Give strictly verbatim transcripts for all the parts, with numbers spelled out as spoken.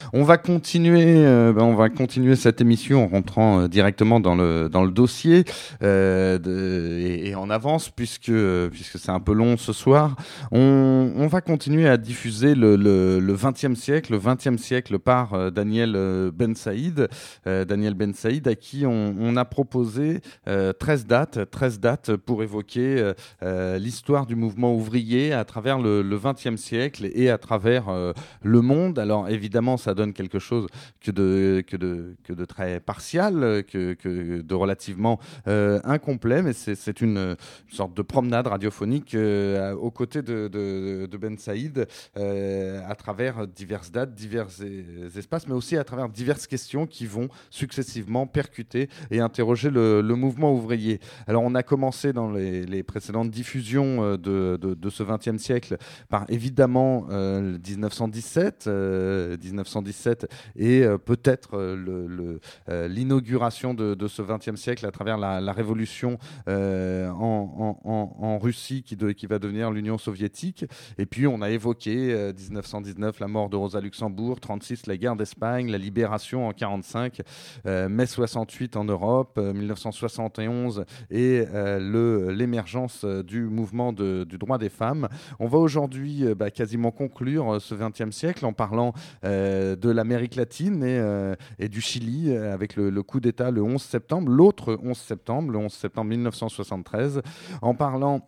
On va continuer, euh, ben on va continuer cette émission en rentrant euh, directement dans le dans le dossier euh, de, et, et en avance puisque puisque c'est un peu long ce soir. On, on va continuer à diffuser le le, le vingtième siècle, le vingtième siècle par euh, Daniel Ben Saïd, euh, Daniel Ben Saïd à qui on, on a proposé euh, treize dates, treize dates pour évoquer euh, l'histoire du mouvement ouvrier à travers le, le vingtième siècle et à travers euh, le monde. Alors évidemment, ça donne quelque chose que de, que de, que de très partial, que, que de relativement euh, incomplet, mais c'est, c'est une, une sorte de promenade radiophonique euh, aux côtés de, de, de Ben Saïd euh, à travers diverses dates, divers espaces, mais aussi à travers diverses questions qui vont successivement percuter et interroger le, le mouvement ouvrier. Alors on a commencé dans les, les précédentes diffusions de, de, de ce vingtième siècle par évidemment euh, dix-neuf cent dix-sept, euh, dix-neuf cent dix-sept et euh, peut-être euh, le, le, euh, l'inauguration de, de ce vingtième siècle à travers la, la révolution euh, en, en, en Russie qui, de, qui va devenir l'Union soviétique. Et puis on a évoqué euh, dix-neuf cent dix-neuf la mort de Rosa Luxembourg, trente-six la guerre d'Espagne, la libération en quarante-cinq, euh, mai soixante-huit en Europe, euh, mille neuf cent soixante et onze et euh, le, l'émergence du mouvement de, du droit des femmes. On va aujourd'hui euh, bah, quasiment conclure euh, ce vingtième siècle en parlant euh, de l'Amérique latine et, euh, et du Chili euh, avec le, le coup d'État le onze septembre, l'autre onze septembre, le onze septembre mille neuf cent soixante-treize, en parlant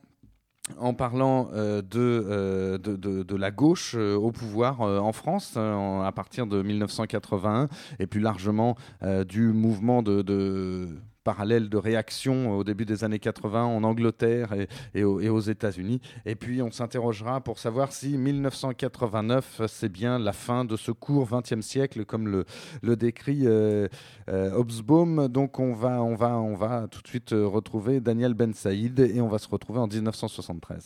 En parlant euh, de, euh, de, de, de la gauche euh, au pouvoir euh, en France euh, en, à partir de mille neuf cent quatre-vingt-un et plus largement euh, du mouvement de, de parallèle de réaction au début des années quatre-vingts en Angleterre et, et, aux, et aux États-Unis. Et puis on s'interrogera pour savoir si mille neuf cent quatre-vingt-neuf c'est bien la fin de ce court vingtième siècle comme le, le décrit euh, euh, Hobsbawm. Donc on va, on, va, on va tout de suite retrouver Daniel Ben Saïd et on va se retrouver en dix-neuf cent soixante-treize.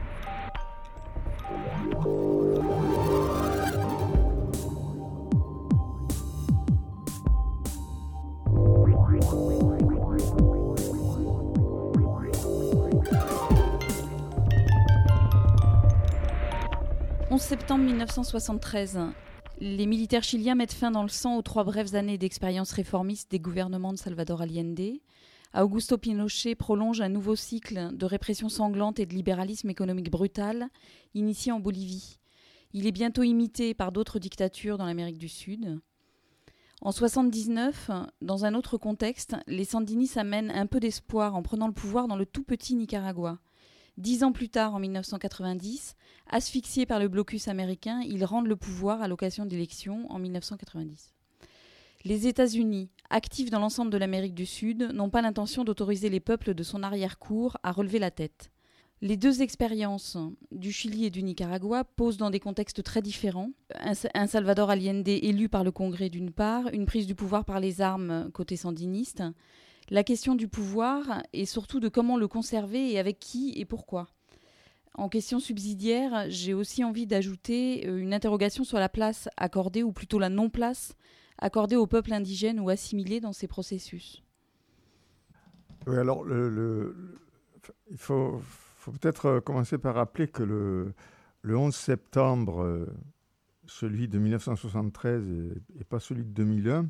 onze septembre mille neuf cent soixante-treize, les militaires chiliens mettent fin dans le sang aux trois brèves années d'expérience réformiste des gouvernements de Salvador Allende. Augusto Pinochet prolonge un nouveau cycle de répression sanglante et de libéralisme économique brutal, initié en Bolivie. Il est bientôt imité par d'autres dictatures dans l'Amérique du Sud. En soixante-dix-neuf, dans un autre contexte, les sandinistes amènent un peu d'espoir en prenant le pouvoir dans le tout petit Nicaragua. Dix ans plus tard, en mille neuf cent quatre-vingt-dix, asphyxiés par le blocus américain, ils rendent le pouvoir à l'occasion d'élections en mille neuf cent quatre-vingt-dix. Les États-Unis, actifs dans l'ensemble de l'Amérique du Sud, n'ont pas l'intention d'autoriser les peuples de son arrière-cour à relever la tête. Les deux expériences du Chili et du Nicaragua posent dans des contextes très différents. Un, un Salvador Allende élu par le Congrès d'une part, une prise du pouvoir par les armes côté sandiniste. La question du pouvoir et surtout de comment le conserver et avec qui et pourquoi. En question subsidiaire, j'ai aussi envie d'ajouter une interrogation sur la place accordée, ou plutôt la non-place, accordée aux peuples indigènes ou assimilés dans ces processus. Oui, alors le, le, il faut, faut peut-être commencer par rappeler que le, le onze septembre, celui de mille neuf cent soixante-treize et, et pas celui de deux mille un,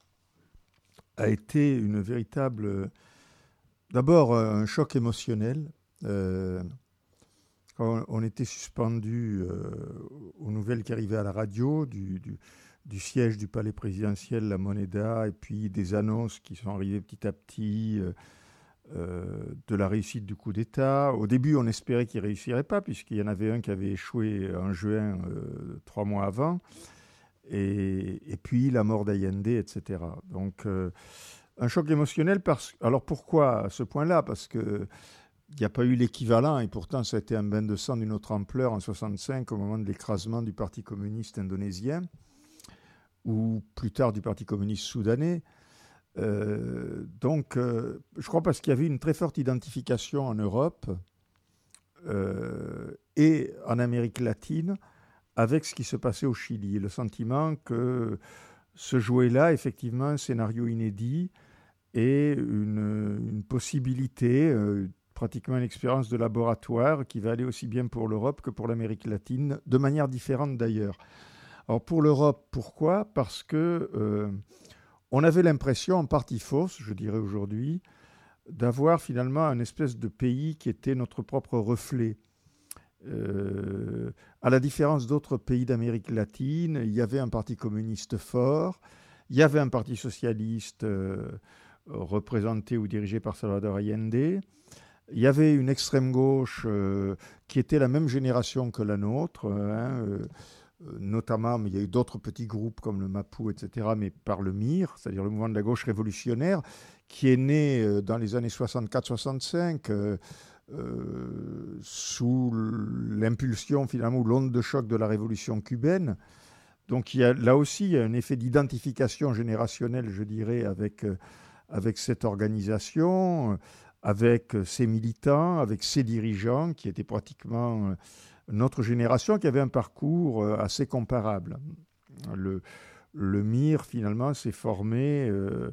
a été une véritable... D'abord, un choc émotionnel. Euh, quand on était suspendu euh, aux nouvelles qui arrivaient à la radio, du, du, du siège du palais présidentiel, la Moneda, et puis des annonces qui sont arrivées petit à petit euh, euh, de la réussite du coup d'État. Au début, on espérait qu'il ne réussirait pas, puisqu'il y en avait un qui avait échoué en juin, euh, trois mois avant. Et, et puis la mort d'Allende, et cetera. Donc, euh, un choc émotionnel. Parce... Alors, pourquoi à ce point-là ? Parce qu'il n'y a pas eu l'équivalent, et pourtant, ça a été un bain de sang d'une autre ampleur en soixante-cinq, au moment de l'écrasement du Parti communiste indonésien, ou plus tard du Parti communiste soudanais. Euh, donc, euh, je crois parce qu'il y avait une très forte identification en Europe euh, et en Amérique latine, avec ce qui se passait au Chili, le sentiment que se jouait là, effectivement, un scénario inédit et une, une possibilité, euh, pratiquement une expérience de laboratoire qui va aller aussi bien pour l'Europe que pour l'Amérique latine, de manière différente d'ailleurs. Alors pour l'Europe, pourquoi ? Parce que euh, on avait l'impression, en partie fausse, je dirais aujourd'hui, d'avoir finalement un espèce de pays qui était notre propre reflet. Euh, à la différence d'autres pays d'Amérique latine, il y avait un parti communiste fort, il y avait un parti socialiste euh, représenté ou dirigé par Salvador Allende, il y avait une extrême gauche euh, qui était la même génération que la nôtre, hein, euh, notamment, mais il y a eu d'autres petits groupes comme le MAPU, et cetera, mais par le M I R, c'est-à-dire le mouvement de la gauche révolutionnaire, qui est né euh, dans les années soixante-quatre soixante-cinq, euh, euh, sous l'impulsion finalement, ou l'onde de choc de la révolution cubaine. Donc il y a, là aussi, il y a un effet d'identification générationnelle, je dirais, avec, euh, avec cette organisation, avec ses militants, avec ses dirigeants, qui étaient pratiquement euh, notre génération, qui avait un parcours euh, assez comparable. Le, le M I R, finalement, s'est formé euh,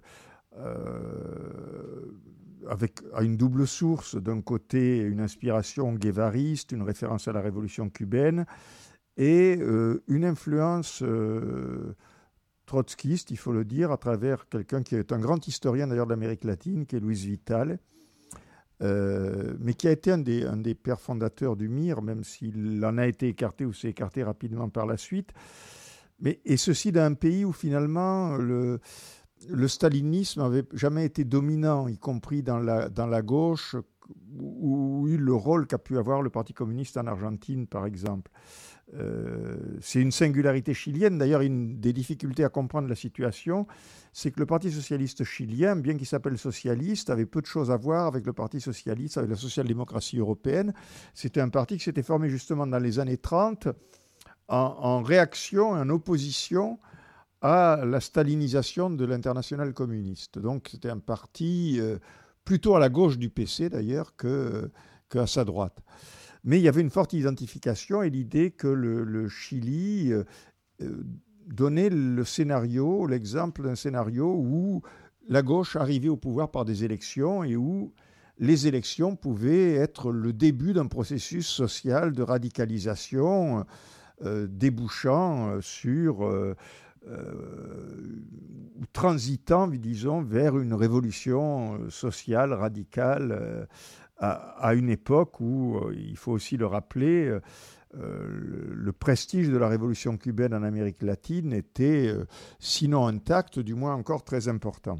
euh, avec, à une double source. D'un côté, une inspiration guévariste, une référence à la révolution cubaine, et euh, une influence euh, trotskiste, il faut le dire, à travers quelqu'un qui est un grand historien d'ailleurs de l'Amérique latine, qui est Luis Vital, euh, mais qui a été un des, un des pères fondateurs du M I R, même s'il en a été écarté ou s'est écarté rapidement par la suite. Mais, et ceci dans un pays où finalement le, le stalinisme n'avait jamais été dominant, y compris dans la, dans la gauche, où, où eu le rôle qu'a pu avoir le Parti communiste en Argentine, par exemple. Euh, c'est une singularité chilienne. D'ailleurs, une des difficultés à comprendre la situation, c'est que le Parti socialiste chilien, bien qu'il s'appelle socialiste, avait peu de choses à voir avec le Parti socialiste, avec la social-démocratie européenne. C'était un parti qui s'était formé justement dans les années trente en, en réaction, en opposition à la stalinisation de l'internationale communiste. Donc c'était un parti euh, plutôt à la gauche du P C d'ailleurs que, qu'à sa droite. Mais il y avait une forte identification et l'idée que le, le Chili euh, donnait le scénario, l'exemple d'un scénario où la gauche arrivait au pouvoir par des élections et où les élections pouvaient être le début d'un processus social de radicalisation euh, débouchant sur, euh, euh, transitant, disons, vers une révolution sociale radicale euh, à une époque où, il faut aussi le rappeler, euh, le prestige de la révolution cubaine en Amérique latine était, euh, sinon intact, du moins encore très important.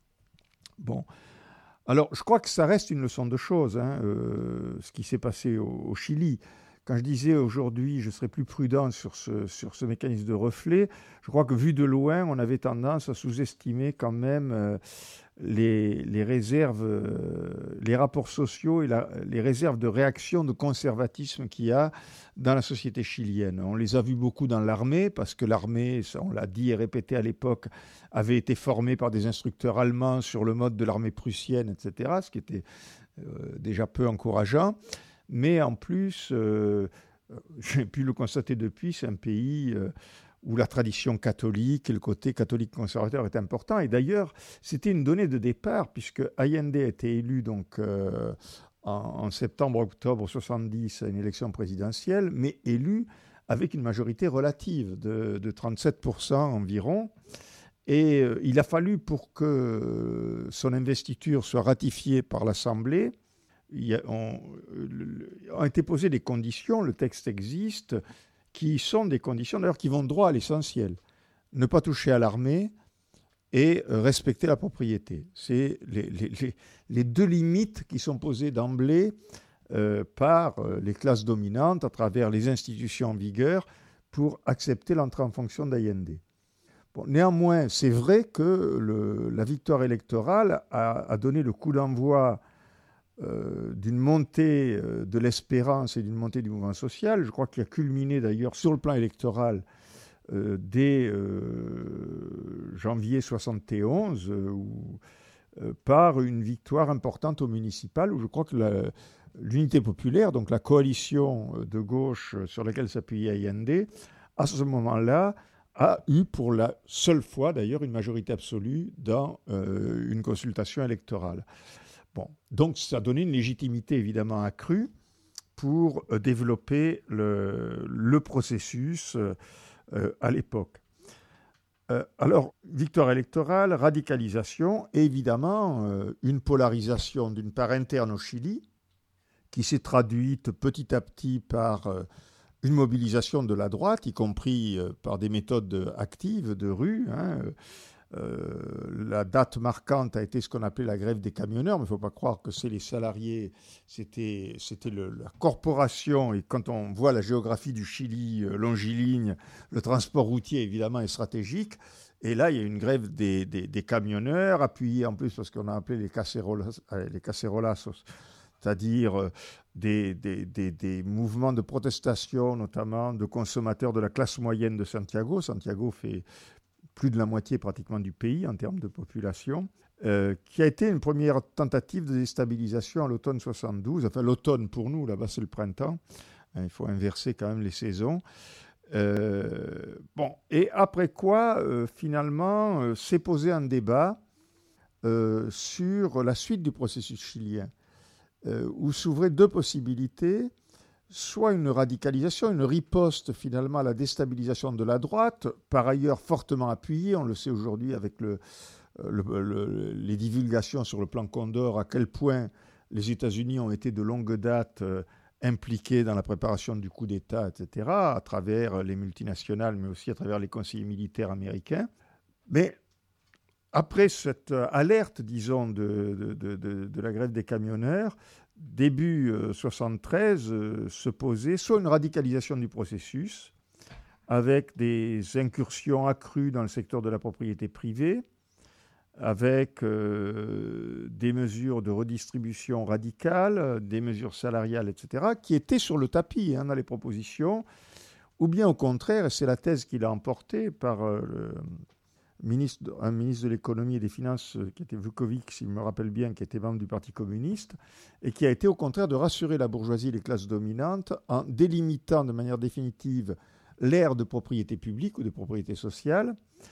Bon, alors je crois que ça reste une leçon de choses, hein, euh, ce qui s'est passé au, au Chili. Quand je disais aujourd'hui, je serais plus prudent sur ce, sur ce mécanisme de reflet, je crois que vu de loin, on avait tendance à sous-estimer quand même euh, Les, les réserves, euh, les rapports sociaux et la, les réserves de réaction, de conservatisme qu'il y a dans la société chilienne. On les a vus beaucoup dans l'armée, parce que l'armée, ça, on l'a dit et répété à l'époque, avait été formée par des instructeurs allemands sur le mode de l'armée prussienne, et cetera, ce qui était euh, déjà peu encourageant. Mais en plus, euh, j'ai pu le constater depuis, c'est un pays... Euh, où la tradition catholique et le côté catholique conservateur est important. Et d'ailleurs, c'était une donnée de départ, puisque Allende a été élu donc, euh, en, en septembre-octobre soixante-dix à une élection présidentielle, mais élu avec une majorité relative de, de trente-sept pour cent environ. Et euh, il a fallu, pour que son investiture soit ratifiée par l'Assemblée, il y a, on, le, ont été posées des conditions, le texte existe, qui sont des conditions d'ailleurs qui vont droit à l'essentiel. Ne pas toucher à l'armée et respecter la propriété. C'est les, les, les, les deux limites qui sont posées d'emblée euh, par les classes dominantes à travers les institutions en vigueur pour accepter l'entrée en fonction d'Allende. Bon, néanmoins, c'est vrai que le, la victoire électorale a, a donné le coup d'envoi Euh, d'une montée euh, de l'espérance et d'une montée du mouvement social, je crois qu'il a culminé d'ailleurs sur le plan électoral euh, dès euh, janvier soixante et onze, euh, où, euh, par une victoire importante au municipal, où je crois que la, l'unité populaire, donc la coalition de gauche sur laquelle s'appuyait Allende, à ce moment-là, a eu pour la seule fois d'ailleurs une majorité absolue dans euh, une consultation électorale. Bon, donc ça a donné une légitimité évidemment accrue pour euh, développer le, le processus euh, euh, à l'époque. Euh, alors, victoire électorale, radicalisation, et évidemment euh, une polarisation d'une part interne au Chili, qui s'est traduite petit à petit par euh, une mobilisation de la droite, y compris euh, par des méthodes actives de rue. Hein. Euh, la date marquante a été ce qu'on appelait la grève des camionneurs, mais il ne faut pas croire que c'est les salariés, c'était, c'était le, la corporation, et quand on voit la géographie du Chili euh, longiligne, le transport routier évidemment est stratégique, et là il y a une grève des, des, des camionneurs, appuyée en plus parce qu'on a appelé les cacerolas, les cacerolazos, c'est-à-dire euh, des, des, des, des mouvements de protestation, notamment de consommateurs de la classe moyenne de Santiago. Santiago fait plus de la moitié pratiquement du pays en termes de population, euh, qui a été une première tentative de déstabilisation à l'automne soixante-douze. Enfin, l'automne pour nous, là-bas c'est le printemps. Hein, il faut inverser quand même les saisons. Euh, bon, et après quoi, euh, finalement, euh, s'est posé un débat euh, sur la suite du processus chilien, euh, où s'ouvraient deux possibilités. Soit une radicalisation, une riposte finalement à la déstabilisation de la droite, par ailleurs fortement appuyée, on le sait aujourd'hui avec le, le, le, les divulgations sur le plan Condor, à quel point les États-Unis ont été de longue date euh, impliqués dans la préparation du coup d'État, et cetera, à travers les multinationales, mais aussi à travers les conseillers militaires américains. Mais après cette alerte, disons, de, de, de, de la grève des camionneurs, début euh, soixante-treize, euh, se posait soit une radicalisation du processus, avec des incursions accrues dans le secteur de la propriété privée, avec euh, des mesures de redistribution radicale, des mesures salariales, et cetera, qui étaient sur le tapis hein, dans les propositions, ou bien au contraire, et c'est la thèse qu'il a emportée par euh, le ministre, un ministre de l'économie et des finances qui était Vukovic, s'il me rappelle bien, qui était membre du Parti communiste, et qui a été au contraire de rassurer la bourgeoisie et les classes dominantes en délimitant de manière définitive l'ère de propriété publique ou de propriété sociale,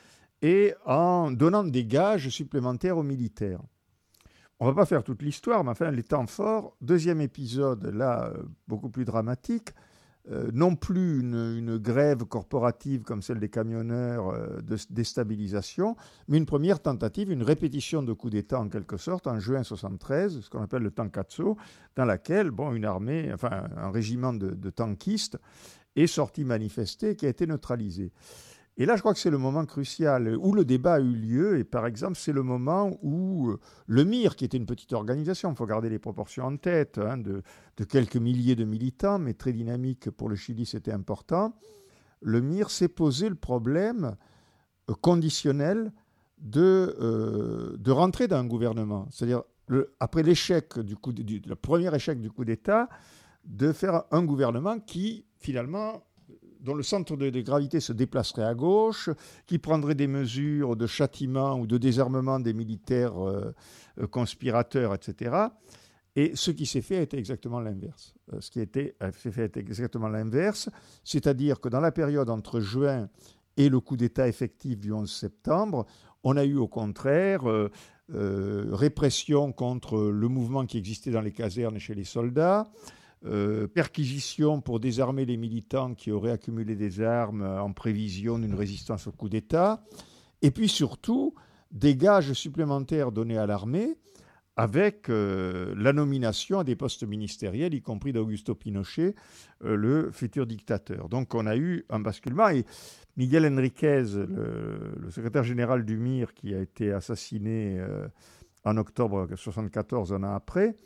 et en donnant des gages supplémentaires aux militaires. On ne va pas faire toute l'histoire, mais enfin, les temps forts, deuxième épisode, là, beaucoup plus dramatique, euh, non plus une, une grève corporative comme celle des camionneurs euh, de déstabilisation, mais une première tentative, une répétition de coup d'État en quelque sorte, en juin soixante-treize, ce qu'on appelle le Tankatso, dans laquelle bon, une armée, enfin un régiment de, de tankistes est sorti manifester, qui a été neutralisé. Et là, je crois que c'est le moment crucial où le débat a eu lieu. Et par exemple, c'est le moment où le M I R, qui était une petite organisation, il faut garder les proportions en tête, hein, de, de quelques milliers de militants, mais très dynamique pour le Chili, c'était important. Le M I R s'est posé le problème euh, conditionnel de, euh, de rentrer dans un gouvernement. C'est-à-dire, le, après l'échec du coup, du, le premier échec du coup d'État, de faire un gouvernement qui, finalement, dont le centre de, de gravité se déplacerait à gauche, qui prendrait des mesures de châtiment ou de désarmement des militaires euh, euh, conspirateurs, et cetera. Et ce qui s'est fait a été exactement l'inverse. Euh, ce qui a été, a fait a été exactement l'inverse, c'est-à-dire que dans la période entre juin et le coup d'État effectif du onze septembre, on a eu au contraire euh, euh, répression contre le mouvement qui existait dans les casernes et chez les soldats, Euh, perquisition pour désarmer les militants qui auraient accumulé des armes en prévision d'une résistance au coup d'État, et puis surtout des gages supplémentaires donnés à l'armée avec euh, la nomination à des postes ministériels, y compris d'Augusto Pinochet, euh, le futur dictateur. Donc on a eu un basculement, et Miguel Enriquez, le, le secrétaire général du M I R, qui a été assassiné euh, en octobre mille neuf cent soixante-quatorze, un an après,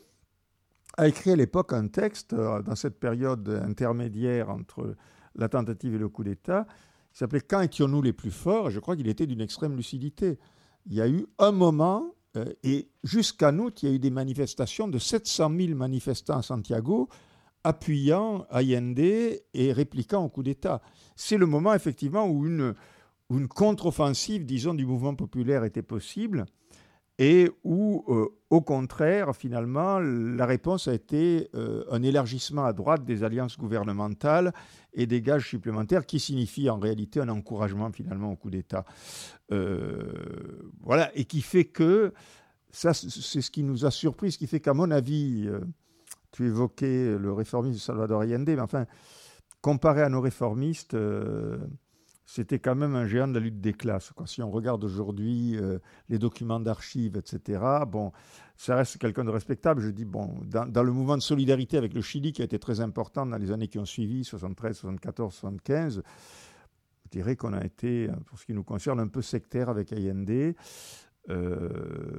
a écrit à l'époque un texte, euh, dans cette période intermédiaire entre la tentative et le coup d'État, qui s'appelait « Quand étions-nous les plus forts ?» Et je crois qu'il était d'une extrême lucidité. Il y a eu un moment, euh, et jusqu'en août, il y a eu des manifestations de sept cent mille manifestants à Santiago, appuyant Allende et répliquant au coup d'État. C'est le moment, effectivement, où une, où une contre-offensive, disons, du mouvement populaire était possible, et où, euh, au contraire, finalement, la réponse a été euh, un élargissement à droite des alliances gouvernementales et des gages supplémentaires qui signifient en réalité un encouragement, finalement, au coup d'État. Euh, voilà, et qui fait que, ça, c'est ce qui nous a surpris, ce qui fait qu'à mon avis, euh, tu évoquais le réformisme de Salvador Allende, mais enfin, comparé à nos réformistes, euh, c'était quand même un géant de la lutte des classes, quoi. Si on regarde aujourd'hui euh, les documents d'archives, et cetera, bon, ça reste quelqu'un de respectable. Je dis, bon, dans, dans le mouvement de solidarité avec le Chili, qui a été très important dans les années qui ont suivi, soixante-treize, soixante-quatorze, soixante-quinze, je dirais qu'on a été, pour ce qui nous concerne, un peu sectaire avec Allende, euh,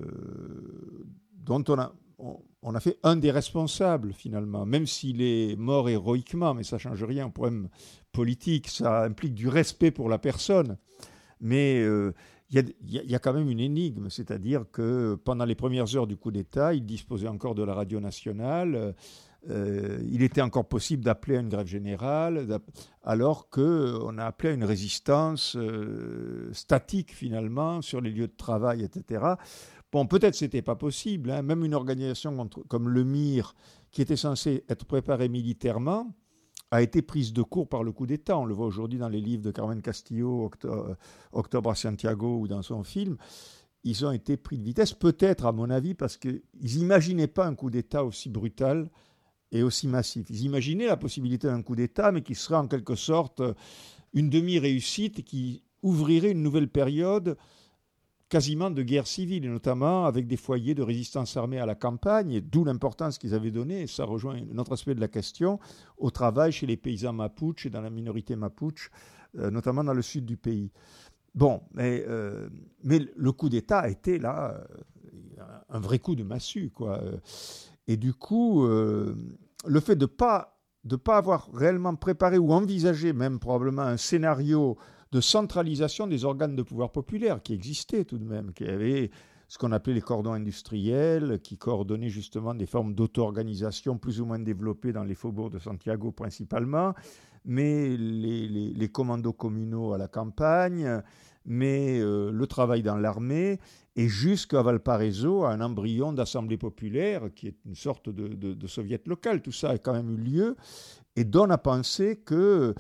dont on a... On a fait un des responsables, finalement, même s'il est mort héroïquement, mais ça ne change rien au problème politique, ça implique du respect pour la personne. Mais il euh, y, y, y a quand même une énigme, c'est-à-dire que pendant les premières heures du coup d'État, il disposait encore de la radio nationale, euh, il était encore possible d'appeler à une grève générale, alors qu'on a appelé à une résistance euh, statique, finalement, sur les lieux de travail, et cetera. Bon, peut-être que ce n'était pas possible, hein. Même une organisation contre, comme le M I R, qui était censée être préparée militairement, a été prise de court par le coup d'État. On le voit aujourd'hui dans les livres de Carmen Castillo, Octobre, Octobre à Santiago, ou dans son film. Ils ont été pris de vitesse, peut-être, à mon avis, parce qu'ils n'imaginaient pas un coup d'État aussi brutal et aussi massif. Ils imaginaient la possibilité d'un coup d'État, mais qui serait en quelque sorte une demi-réussite et qui ouvrirait une nouvelle période quasiment de guerre civile, et notamment avec des foyers de résistance armée à la campagne, et d'où l'importance qu'ils avaient donnée, et ça rejoint un autre aspect de la question, au travail chez les paysans mapuches et dans la minorité mapuche, euh, notamment dans le sud du pays. Bon, mais, euh, mais le coup d'État a été là euh, un vrai coup de massue, quoi. Et du coup, euh, le fait de ne pas, de pas avoir réellement préparé ou envisagé même probablement un scénario de centralisation des organes de pouvoir populaire qui existaient tout de même, qui avaient ce qu'on appelait les cordons industriels, qui coordonnaient justement des formes d'auto-organisation plus ou moins développées dans les faubourgs de Santiago principalement, mais les, les, les commandos communaux à la campagne, mais euh, le travail dans l'armée, et jusqu'à Valparaiso, à un embryon d'assemblée populaire, qui est une sorte de, de, de soviet local. Tout ça a quand même eu lieu, et donne à penser que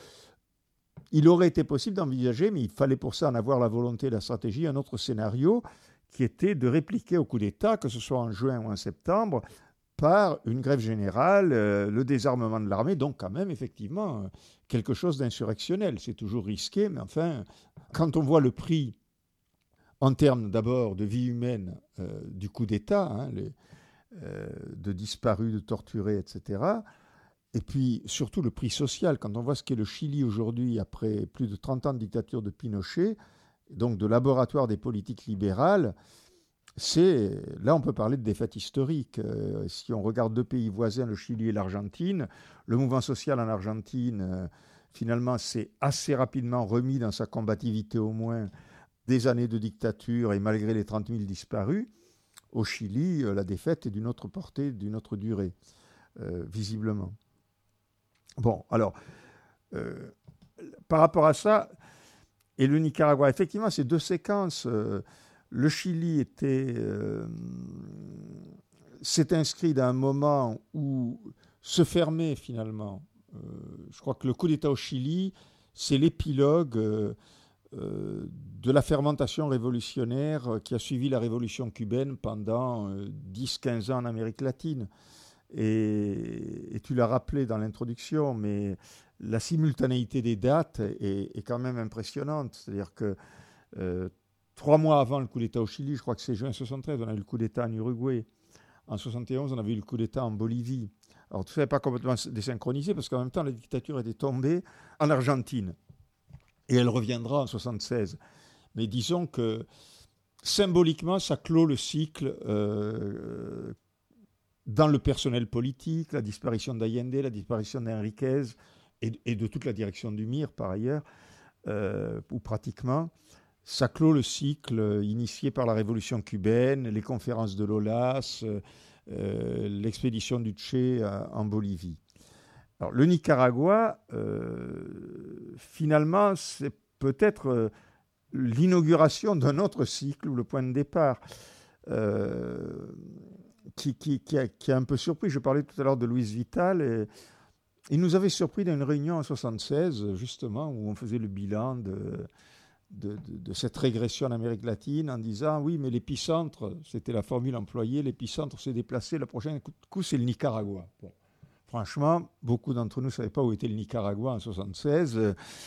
il aurait été possible d'envisager, mais il fallait pour ça en avoir la volonté et la stratégie, un autre scénario qui était de répliquer au coup d'État, que ce soit en juin ou en septembre, par une grève générale, euh, le désarmement de l'armée, donc quand même effectivement quelque chose d'insurrectionnel. C'est toujours risqué, mais enfin, quand on voit le prix en termes d'abord de vie humaine euh, du coup d'État, hein, les, euh, de disparus, de torturés, et cetera, et puis, surtout, le prix social. Quand on voit ce qu'est le Chili aujourd'hui, après plus de trente ans de dictature de Pinochet, donc de laboratoire des politiques libérales, c'est, là, on peut parler de défaite historique. Euh, si on regarde deux pays voisins, le Chili et l'Argentine, le mouvement social en Argentine, euh, finalement, s'est assez rapidement remis dans sa combativité, au moins, des années de dictature, et malgré les trente mille disparus, au Chili, euh, la défaite est d'une autre portée, d'une autre durée, euh, visiblement. Bon, alors, euh, par rapport à ça, et le Nicaragua, effectivement, ces deux séquences, euh, le Chili était, euh, s'est inscrit dans un moment où se fermait finalement. Euh, je crois que le coup d'État au Chili, c'est l'épilogue euh, euh, de la fermentation révolutionnaire qui a suivi la révolution cubaine pendant euh, dix à quinze ans en Amérique latine. Et, et tu l'as rappelé dans l'introduction, mais la simultanéité des dates est, est quand même impressionnante. C'est-à-dire que euh, trois mois avant le coup d'État au Chili, je crois que c'est juin soixante-treize, on a eu le coup d'État en Uruguay. En soixante et onze, on avait eu le coup d'État en Bolivie. Alors tout ça n'est pas complètement désynchronisé, parce qu'en même temps, la dictature était tombée en Argentine. Et elle reviendra en soixante-seize. Mais disons que symboliquement, ça clôt le cycle euh, dans le personnel politique, la disparition d'Allende, la disparition d'Enriquez et, et de toute la direction du M I R par ailleurs, euh, ou pratiquement, ça clôt le cycle initié par la révolution cubaine, les conférences de l'Olas, euh, l'expédition du Che en Bolivie. Alors, le Nicaragua, euh, finalement, c'est peut-être euh, l'inauguration d'un autre cycle, ou le point de départ. Euh, Qui, qui, qui, a, qui a un peu surpris. Je parlais tout à l'heure de Luis Vital. Et il nous avait surpris dans une réunion en soixante-seize, justement, où on faisait le bilan de, de, de, de cette régression en Amérique latine, en disant, oui, mais l'épicentre, c'était la formule employée, l'épicentre s'est déplacé, le prochain coup, c'est le Nicaragua. Bon. Franchement, beaucoup d'entre nous ne savaient pas où était le Nicaragua en soixante-seize.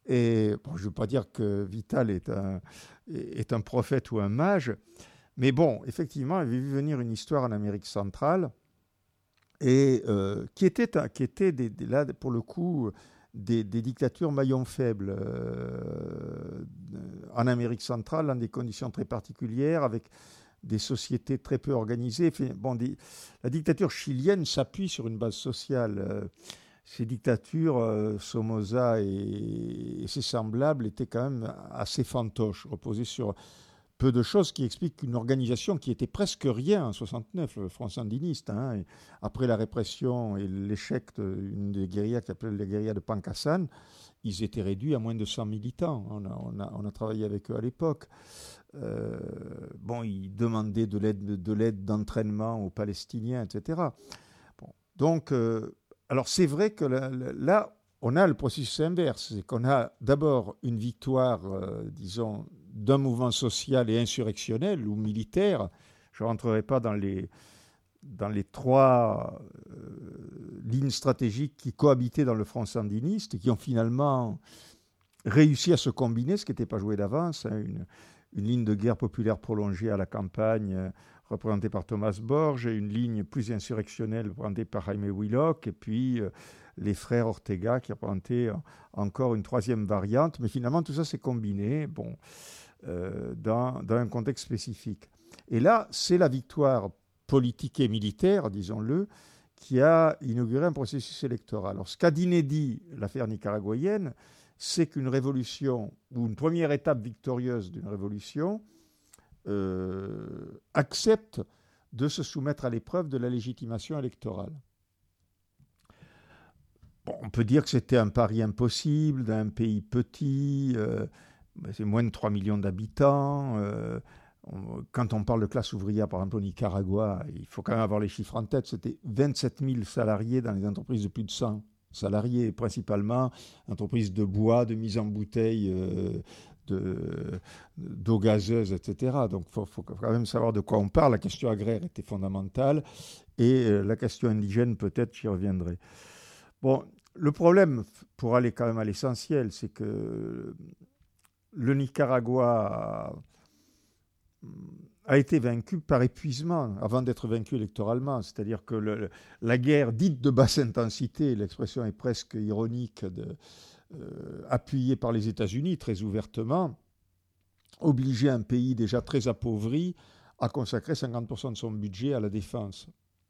Et bon, je ne veux pas dire que Vital est un, est un prophète ou un mage, mais bon, effectivement, il avait vu venir une histoire en Amérique centrale et euh, qui était, qui était des, des, là, pour le coup, des, des dictatures maillons faibles euh, en Amérique centrale, dans des conditions très particulières, avec des sociétés très peu organisées. Bon, des, la dictature chilienne s'appuie sur une base sociale. Euh, ces dictatures, euh, Somoza et, et ses semblables, étaient quand même assez fantoches, reposaient sur peu de choses, qui expliquent qu'une organisation qui était presque rien en soixante-neuf, le Front sandiniste, hein, après la répression et l'échec d'une des guérillas qui s'appelait la guérilla de Pancassan, ils étaient réduits à moins de cent militants. On a, on a, on a travaillé avec eux à l'époque. Euh, bon, ils demandaient de l'aide, de l'aide d'entraînement aux Palestiniens, et cetera. Bon, donc, euh, alors c'est vrai que là, là, on a le processus inverse. C'est qu'on a d'abord une victoire, euh, disons, d'un mouvement social et insurrectionnel ou militaire. Je ne rentrerai pas dans les, dans les trois euh, lignes stratégiques qui cohabitaient dans le front sandiniste et qui ont finalement réussi à se combiner, ce qui n'était pas joué d'avance. Hein, une, une ligne de guerre populaire prolongée à la campagne euh, représentée par Thomas Borges, et une ligne plus insurrectionnelle représentée par Jaime Willock, et puis euh, les frères Ortega qui représentaient euh, encore une troisième variante. Mais finalement, tout ça s'est combiné. Bon, Euh, dans, dans un contexte spécifique. Et là, c'est la victoire politique et militaire, disons-le, qui a inauguré un processus électoral. Alors, ce qu'a d'inédit l'affaire nicaraguayenne, c'est qu'une révolution, ou une première étape victorieuse d'une révolution, euh, accepte de se soumettre à l'épreuve de la légitimation électorale. Bon, on peut dire que c'était un pari impossible d'un pays petit, euh, c'est moins de trois millions d'habitants. Euh, on, quand on parle de classe ouvrière, par exemple au Nicaragua, il faut quand même avoir les chiffres en tête. C'était vingt-sept mille salariés dans les entreprises de plus de cent salariés, principalement entreprises de bois, de mise en bouteille, euh, de, d'eau gazeuse, et cetera. Donc il faut, faut quand même savoir de quoi on parle. La question agraire était fondamentale et euh, la question indigène, peut-être, j'y reviendrai. Bon, le problème, pour aller quand même à l'essentiel, c'est que le Nicaragua a, a été vaincu par épuisement avant d'être vaincu électoralement. C'est-à-dire que le, la guerre dite de basse intensité, l'expression est presque ironique, de, euh, appuyée par les États-Unis très ouvertement, obligeait un pays déjà très appauvri à consacrer cinquante pour cent de son budget à la défense.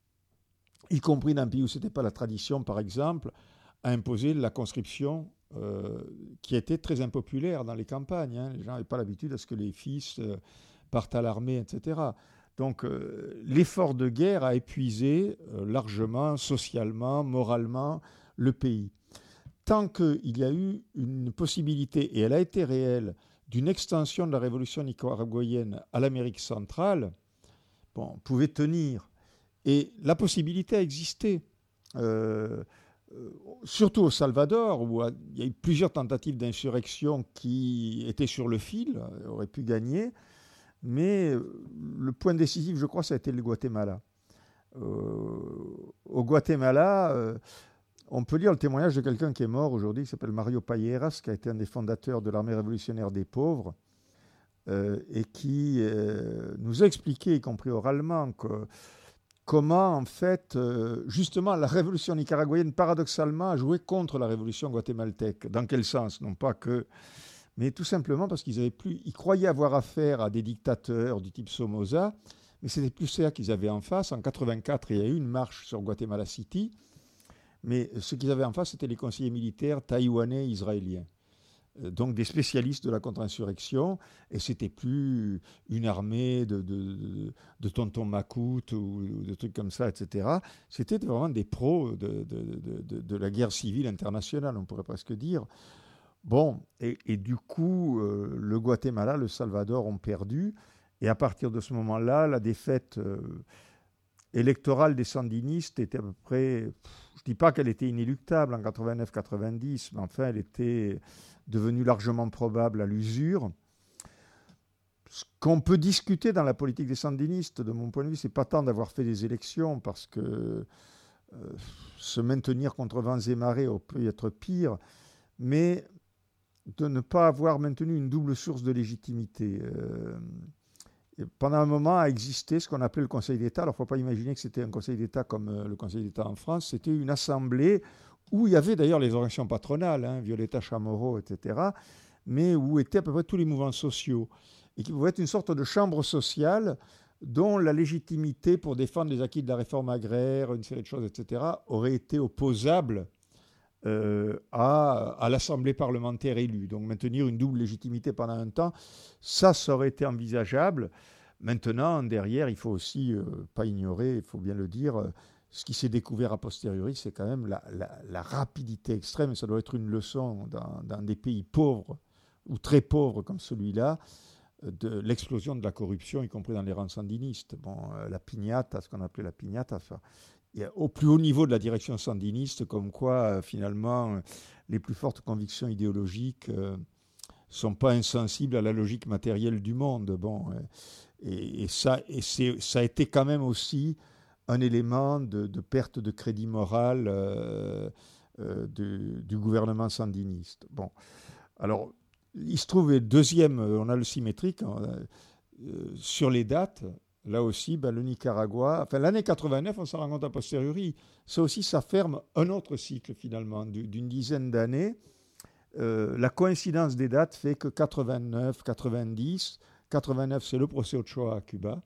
Y compris dans un pays où ce n'était pas la tradition, par exemple, à imposer la conscription Euh, qui était très impopulaire dans les campagnes. Hein. Les gens n'avaient pas l'habitude à ce que les fils euh, partent à l'armée, et cetera. Donc euh, l'effort de guerre a épuisé euh, largement, socialement, moralement, le pays. Tant qu'il y a eu une possibilité, et elle a été réelle, d'une extension de la révolution nicaraguayenne à l'Amérique centrale, bon, on pouvait tenir. Et la possibilité a existé. Euh, Euh, surtout au Salvador, où il y a eu plusieurs tentatives d'insurrection qui étaient sur le fil, auraient pu gagner, mais le point décisif, je crois, ça a été le Guatemala. Euh, au Guatemala, euh, on peut lire le témoignage de quelqu'un qui est mort aujourd'hui, qui s'appelle Mario Payeras, qui a été un des fondateurs de l'armée révolutionnaire des pauvres, euh, et qui euh, nous a expliqué, y compris oralement, que comment, en fait, euh, justement, la révolution nicaraguayenne, paradoxalement, a joué contre la révolution guatémaltèque. Dans quel sens? Non pas que... Mais tout simplement parce qu'ils avaient plus... Ils croyaient avoir affaire à des dictateurs du type Somoza, mais c'était plus ça qu'ils avaient en face. En quatre-vingt-quatre, il y a eu une marche sur Guatemala City, mais ce qu'ils avaient en face, c'était les conseillers militaires taïwanais et israéliens. Donc des spécialistes de la contre-insurrection, et c'était plus une armée de, de, de, de tonton Macoute ou de trucs comme ça, et cetera. C'était vraiment des pros de, de, de, de, de la guerre civile internationale, on pourrait presque dire. Bon, et, et du coup, euh, le Guatemala, le Salvador ont perdu, et à partir de ce moment-là, la défaite euh, électorale des sandinistes était à peu près... Je ne dis pas qu'elle était inéluctable en quatre-vingt-neuf quatre-vingt-dix, mais enfin, elle était devenue largement probable à l'usure. Ce qu'on peut discuter dans la politique des sandinistes, de mon point de vue, c'est pas tant d'avoir fait des élections, parce que euh, se maintenir contre vents et marées peut être pire, mais de ne pas avoir maintenu une double source de légitimité. Euh, pendant un moment a existé ce qu'on appelait le Conseil d'État. Alors, il ne faut pas imaginer que c'était un Conseil d'État comme euh, le Conseil d'État en France. C'était une assemblée où il y avait d'ailleurs les organisations patronales, hein, Violeta Chamorro, et cetera, mais où étaient à peu près tous les mouvements sociaux, et qui pouvait être une sorte de chambre sociale dont la légitimité pour défendre les acquis de la réforme agraire, une série de choses, et cetera, aurait été opposable euh, à, à l'Assemblée parlementaire élue. Donc maintenir une double légitimité pendant un temps, ça, ça aurait été envisageable. Maintenant, derrière, il faut aussi euh, pas ignorer, il faut bien le dire, euh, ce qui s'est découvert a posteriori, c'est quand même la, la, la rapidité extrême, et ça doit être une leçon dans, dans des pays pauvres, ou très pauvres comme celui-là, de l'explosion de la corruption, y compris dans les rangs sandinistes. Bon, euh, la piñata, ce qu'on appelait la piñata, enfin, et au plus haut niveau de la direction sandiniste, comme quoi, euh, finalement, euh, les plus fortes convictions idéologiques ne euh, sont pas insensibles à la logique matérielle du monde. Bon, euh, et, et, ça, et c'est, ça a été quand même aussi un élément de, de perte de crédit moral euh, euh, de, du gouvernement sandiniste. Bon, alors, il se trouve, deuxième, on a le symétrique, hein, euh, sur les dates. Là aussi, ben, le Nicaragua, enfin l'année quatre-vingt-neuf, on s'en rend compte a posteriori, ça aussi, ça ferme un autre cycle finalement, d'une dizaine d'années. Euh, la coïncidence des dates fait que quatre-vingt-neuf, quatre-vingt-dix, quatre-vingt-neuf, c'est le procès Ochoa à Cuba.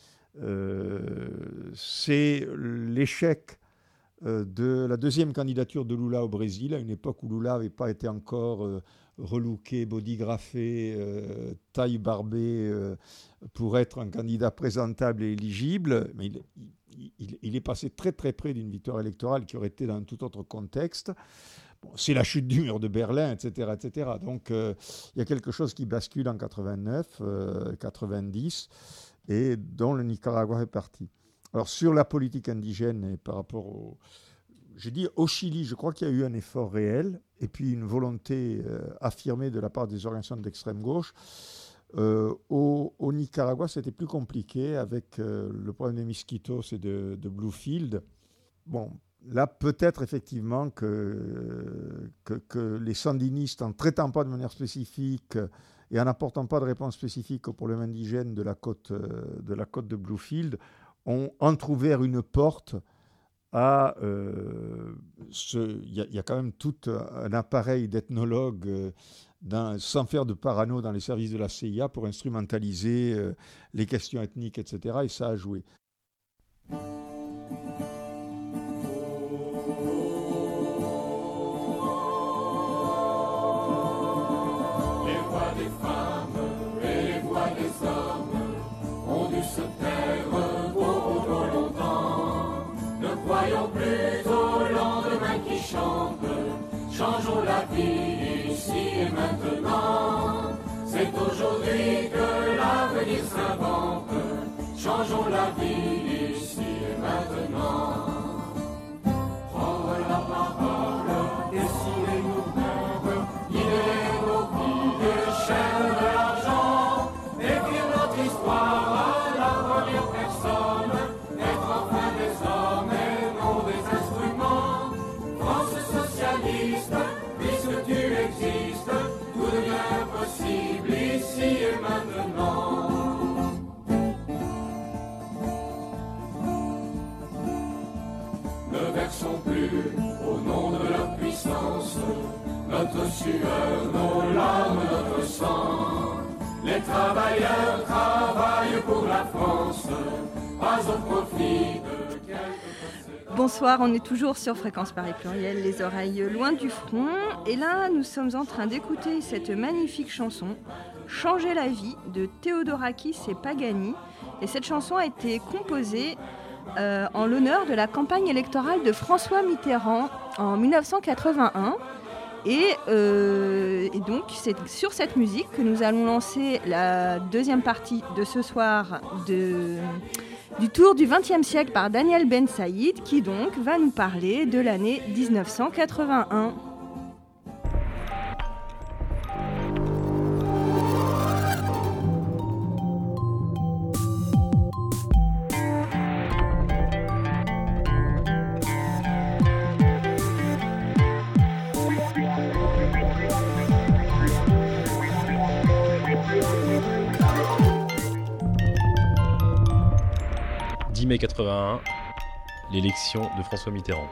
Euh, c'est l'échec euh, de la deuxième candidature de Lula au Brésil, à une époque où Lula n'avait pas été encore euh, relooké, bodygraphé, euh, taille barbée euh, pour être un candidat présentable et éligible, mais il, il, il, il est passé très très près d'une victoire électorale qui aurait été dans un tout autre contexte. Bon, c'est la chute du mur de Berlin, et cetera, et cetera. Donc euh, il y a quelque chose qui bascule en quatre-vingt-neuf, euh, quatre-vingt-dix, et dont le Nicaragua est parti. Alors sur la politique indigène et par rapport au... J'ai dit au Chili, je crois qu'il y a eu un effort réel et puis une volonté euh, affirmée de la part des organisations d'extrême gauche. Euh, au, au Nicaragua, c'était plus compliqué avec euh, le problème des mosquitos et de, de Bluefield. Bon, là, peut-être effectivement que, que, que les sandinistes, en ne traitant pas de manière spécifique et en n'apportant pas de réponse spécifique aux problèmes indigènes de la côte de, la côte de Bluefield, ont entrouvert une porte à... Euh, il y, y a quand même tout un appareil d'ethnologues, euh, dans, sans faire de parano dans les services de la C I A, pour instrumentaliser euh, les questions ethniques, et cetera. Et ça a joué. Croyons plus au lendemain qui chante, changeons la vie ici et maintenant. C'est aujourd'hui que l'avenir s'invente, changeons la vie ici et maintenant. Prendre la parole, décider nous-mêmes, guider nos vies, chaîne de l'argent, écrire notre histoire à la première personne, être enfin des hommes. Puisque tu existes, tout devient possible ici et maintenant. Ne versons plus au nom de la puissance notre sueur, nos larmes, notre sang. Les travailleurs travaillent pour la France, pas au profit de quelques... Bonsoir, on est toujours sur Fréquence Paris Pluriel, les oreilles loin du front. Et là, nous sommes en train d'écouter cette magnifique chanson, Changer la vie, de Theodorakis et Pagani. Et cette chanson a été composée euh, en l'honneur de la campagne électorale de François Mitterrand en dix-neuf cent quatre-vingt-un. Et, euh, et donc, c'est sur cette musique que nous allons lancer la deuxième partie de ce soir de... du tour du vingtième siècle par Daniel Ben Saïd, qui donc va nous parler de l'année dix-neuf cent quatre-vingt-un. dix mai quatre-vingt-un, l'élection de François Mitterrand.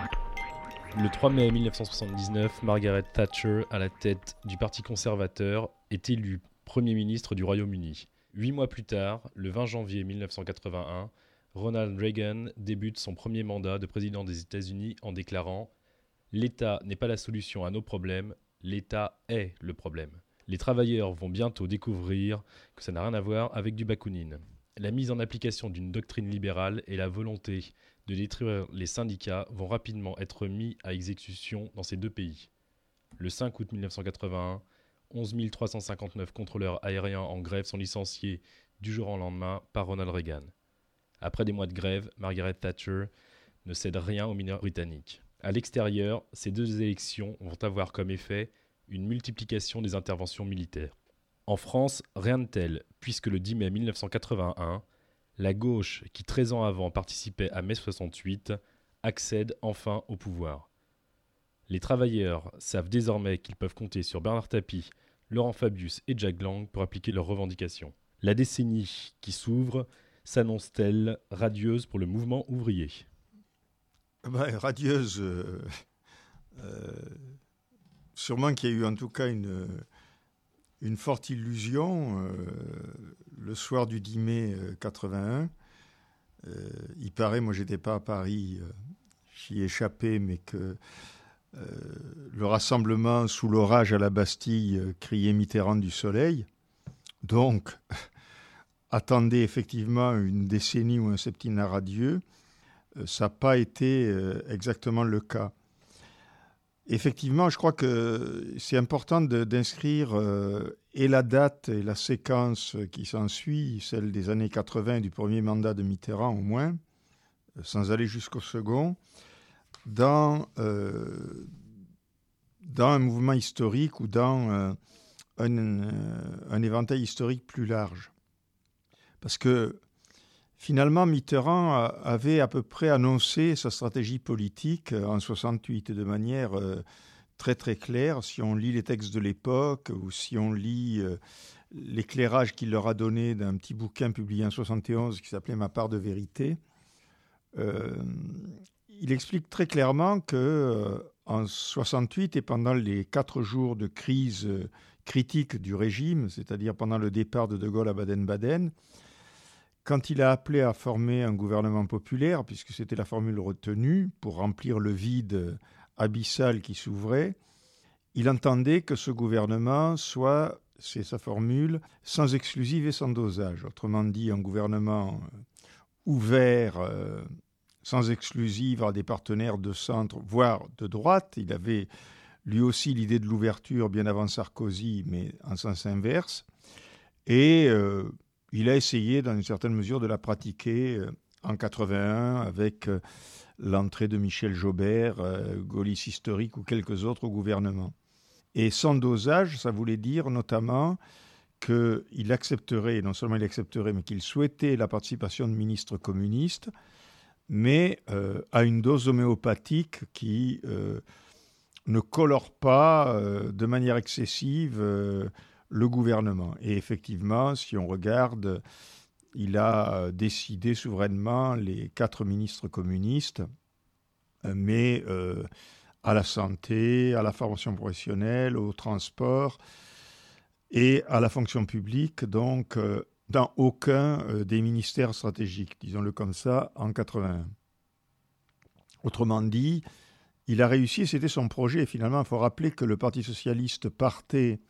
Le trois mai mille neuf cent soixante-dix-neuf, Margaret Thatcher, à la tête du Parti conservateur, est élue Premier ministre du Royaume-Uni. Huit mois plus tard, le vingt janvier mille neuf cent quatre-vingt-un, Ronald Reagan débute son premier mandat de président des États-Unis en déclarant « L'État n'est pas la solution à nos problèmes, l'État est le problème. Les travailleurs vont bientôt découvrir que ça n'a rien à voir avec du bakounine. » La mise en application d'une doctrine libérale et la volonté de détruire les syndicats vont rapidement être mis à exécution dans ces deux pays. Le cinq août mille neuf cent quatre-vingt-un, onze mille trois cent cinquante-neuf contrôleurs aériens en grève sont licenciés du jour au lendemain par Ronald Reagan. Après des mois de grève, Margaret Thatcher ne cède rien aux mineurs britanniques. À l'extérieur, ces deux élections vont avoir comme effet une multiplication des interventions militaires. En France, rien de tel, puisque le dix mai mille neuf cent quatre-vingt-un, la gauche, qui treize ans avant participait à mai soixante-huit, accède enfin au pouvoir. Les travailleurs savent désormais qu'ils peuvent compter sur Bernard Tapie, Laurent Fabius et Jack Lang pour appliquer leurs revendications. La décennie qui s'ouvre s'annonce-t-elle radieuse pour le mouvement ouvrier ? Ben, radieuse, euh, euh, sûrement qu'il y a eu en tout cas une... Une forte illusion, euh, le soir du dix mai quatre-vingt-un, euh, il paraît, moi j'étais pas à Paris, euh, j'y ai échappé, mais que euh, le rassemblement sous l'orage à la Bastille euh, criait Mitterrand du soleil. Donc, attendez effectivement une décennie ou un septennat radieux, euh, ça n'a pas été euh, exactement le cas. Effectivement, je crois que c'est important de, d'inscrire euh, et la date et la séquence qui s'ensuit, celle des années quatre-vingts du premier mandat de Mitterrand au moins, euh, sans aller jusqu'au second, dans, euh, dans un mouvement historique ou dans euh, un, un, un éventail historique plus large. Parce que finalement, Mitterrand avait à peu près annoncé sa stratégie politique en soixante-huit de manière euh, très très claire. Si on lit les textes de l'époque ou si on lit euh, l'éclairage qu'il leur a donné d'un petit bouquin publié en soixante et onze qui s'appelait « Ma part de vérité euh, », il explique très clairement que euh, en soixante-huit et pendant les quatre jours de crise euh, critique du régime, c'est-à-dire pendant le départ de De Gaulle à Baden-Baden, quand il a appelé à former un gouvernement populaire, puisque c'était la formule retenue pour remplir le vide abyssal qui s'ouvrait, il entendait que ce gouvernement soit, c'est sa formule, sans exclusive et sans dosage. Autrement dit, un gouvernement ouvert, euh, sans exclusive à des partenaires de centre, voire de droite. Il avait lui aussi l'idée de l'ouverture bien avant Sarkozy, mais en sens inverse. Et... Euh, il a essayé, dans une certaine mesure, de la pratiquer euh, en quatre-vingt-un avec euh, l'entrée de Michel Joubert, euh, gaulliste historique ou quelques autres au gouvernement. Et sans dosage, ça voulait dire notamment qu'il accepterait, non seulement il accepterait, mais qu'il souhaitait la participation de ministres communistes, mais euh, à une dose homéopathique qui euh, ne colore pas euh, de manière excessive euh, le gouvernement. Et effectivement, si on regarde, il a décidé souverainement les quatre ministres communistes, mais euh, à la santé, à la formation professionnelle, au transport et à la fonction publique, donc euh, dans aucun euh, des ministères stratégiques, disons-le comme ça, en quatre-vingt-un. Autrement dit, il a réussi, c'était son projet. Et finalement, il faut rappeler que le Parti socialiste partait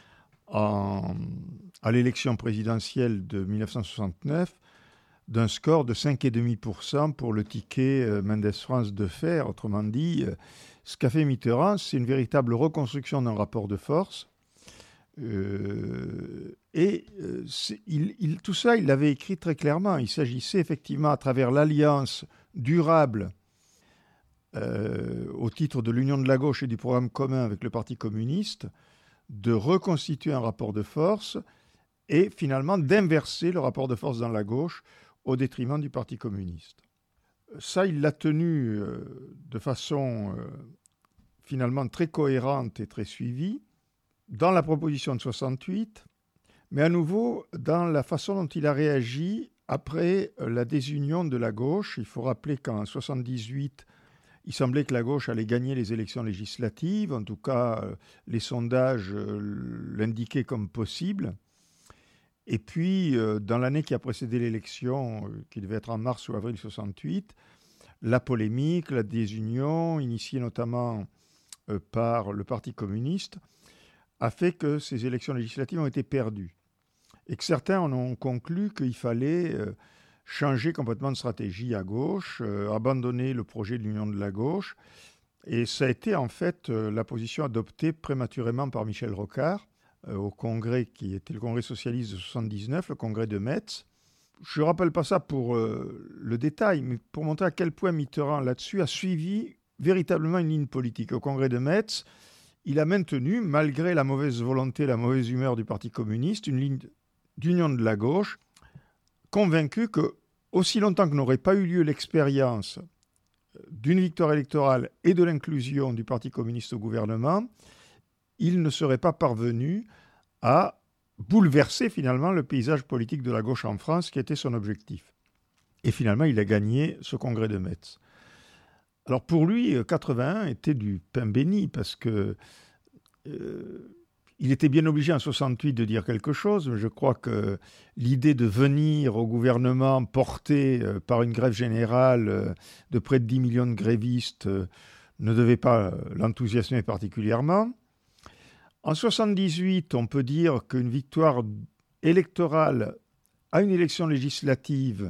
En, à l'élection présidentielle de mille neuf cent soixante-neuf d'un score de cinq virgule cinq pour cent pour le ticket euh, Mendès-France de fer. Autrement dit, euh, ce qu'a fait Mitterrand, c'est une véritable reconstruction d'un rapport de force. Euh, et euh, il, il, tout ça, il l'avait écrit très clairement. Il s'agissait effectivement, à travers l'alliance durable euh, au titre de l'Union de la gauche et du programme commun avec le Parti communiste, de reconstituer un rapport de force et finalement d'inverser le rapport de force dans la gauche au détriment du Parti communiste. Ça, il l'a tenu euh, de façon euh, finalement très cohérente et très suivie dans la proposition de soixante-huit, mais à nouveau dans la façon dont il a réagi après la désunion de la gauche, il faut rappeler qu'en soixante-dix-huit, il semblait que la gauche allait gagner les élections législatives. En tout cas, les sondages l'indiquaient comme possible. Et puis, dans l'année qui a précédé l'élection, qui devait être en mars ou avril soixante-huit, la polémique, la désunion, initiée notamment par le Parti communiste, a fait que ces élections législatives ont été perdues. Et que certains en ont conclu qu'il fallait euh, changer complètement de stratégie à gauche, euh, abandonner le projet de l'Union de la gauche. Et ça a été en fait euh, la position adoptée prématurément par Michel Rocard euh, au congrès qui était le congrès socialiste de soixante-dix-neuf, le congrès de Metz. Je ne rappelle pas ça pour euh, le détail, mais pour montrer à quel point Mitterrand là-dessus a suivi véritablement une ligne politique. Au congrès de Metz, il a maintenu, malgré la mauvaise volonté, la mauvaise humeur du Parti communiste, une ligne d'union de la gauche, convaincu que, aussi longtemps que n'aurait pas eu lieu l'expérience d'une victoire électorale et de l'inclusion du Parti communiste au gouvernement, il ne serait pas parvenu à bouleverser finalement le paysage politique de la gauche en France, qui était son objectif. Et finalement, il a gagné ce congrès de Metz. Alors pour lui, quatre-vingt-un était du pain béni, parce que euh, il était bien obligé en soixante-huit de dire quelque chose. Je crois que l'idée de venir au gouvernement portée par une grève générale de près de dix millions de grévistes ne devait pas l'enthousiasmer particulièrement. En soixante-dix-huit, on peut dire qu'une victoire électorale à une élection législative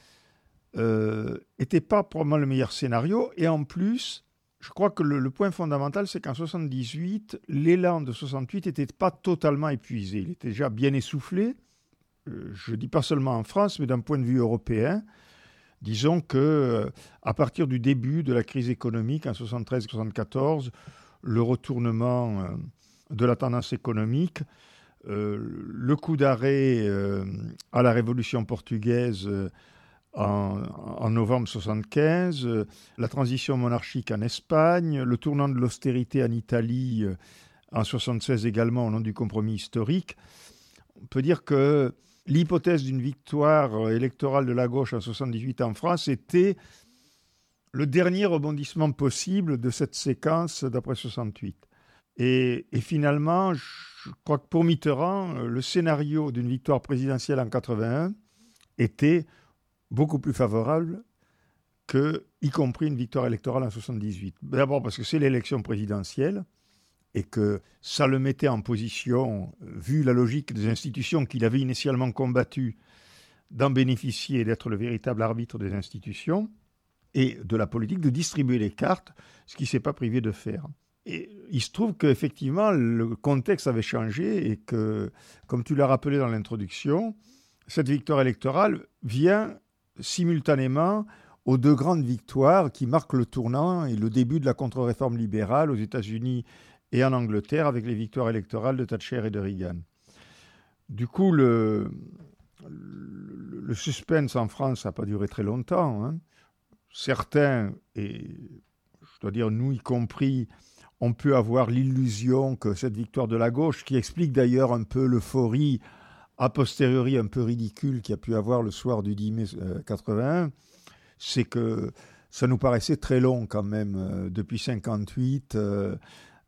n'était euh, pas probablement le meilleur scénario. Et en plus, je crois que le, le point fondamental, c'est qu'en soixante-dix-huit, l'élan de soixante-huit n'était pas totalement épuisé. Il était déjà bien essoufflé, euh, je ne dis pas seulement en France, mais d'un point de vue européen. Disons que euh, à partir du début de la crise économique, en soixante-treize soixante-quatorze, le retournement euh, de la tendance économique, euh, le coup d'arrêt euh, à la Révolution portugaise euh, En, en novembre soixante-quinze, euh, la transition monarchique en Espagne, le tournant de l'austérité en Italie euh, en soixante-seize également au nom du compromis historique. On peut dire que l'hypothèse d'une victoire électorale de la gauche en soixante-dix-huit en France était le dernier rebondissement possible de cette séquence d'après soixante-huit. Et, et finalement, je crois que pour Mitterrand, le scénario d'une victoire présidentielle en quatre-vingt-un était beaucoup plus favorable que, y compris une victoire électorale en soixante-dix-huit. D'abord parce que c'est l'élection présidentielle et que ça le mettait en position, vu la logique des institutions qu'il avait initialement combattues, d'en bénéficier et d'être le véritable arbitre des institutions, et de la politique de distribuer les cartes, ce qu'il ne s'est pas privé de faire. Et il se trouve qu'effectivement, le contexte avait changé et que, comme tu l'as rappelé dans l'introduction, cette victoire électorale vient simultanément aux deux grandes victoires qui marquent le tournant et le début de la contre-réforme libérale aux États-Unis et en Angleterre avec les victoires électorales de Thatcher et de Reagan. Du coup, le, le, le suspense en France n'a pas duré très longtemps. Hein. Certains, et je dois dire nous y compris, on peut avoir l'illusion que cette victoire de la gauche, qui explique d'ailleurs un peu l'euphorie a posteriori un peu ridicule qu'il y a pu avoir le soir du dix mai quatre-vingt-un, c'est que ça nous paraissait très long quand même. Euh, depuis cinquante-huit, euh,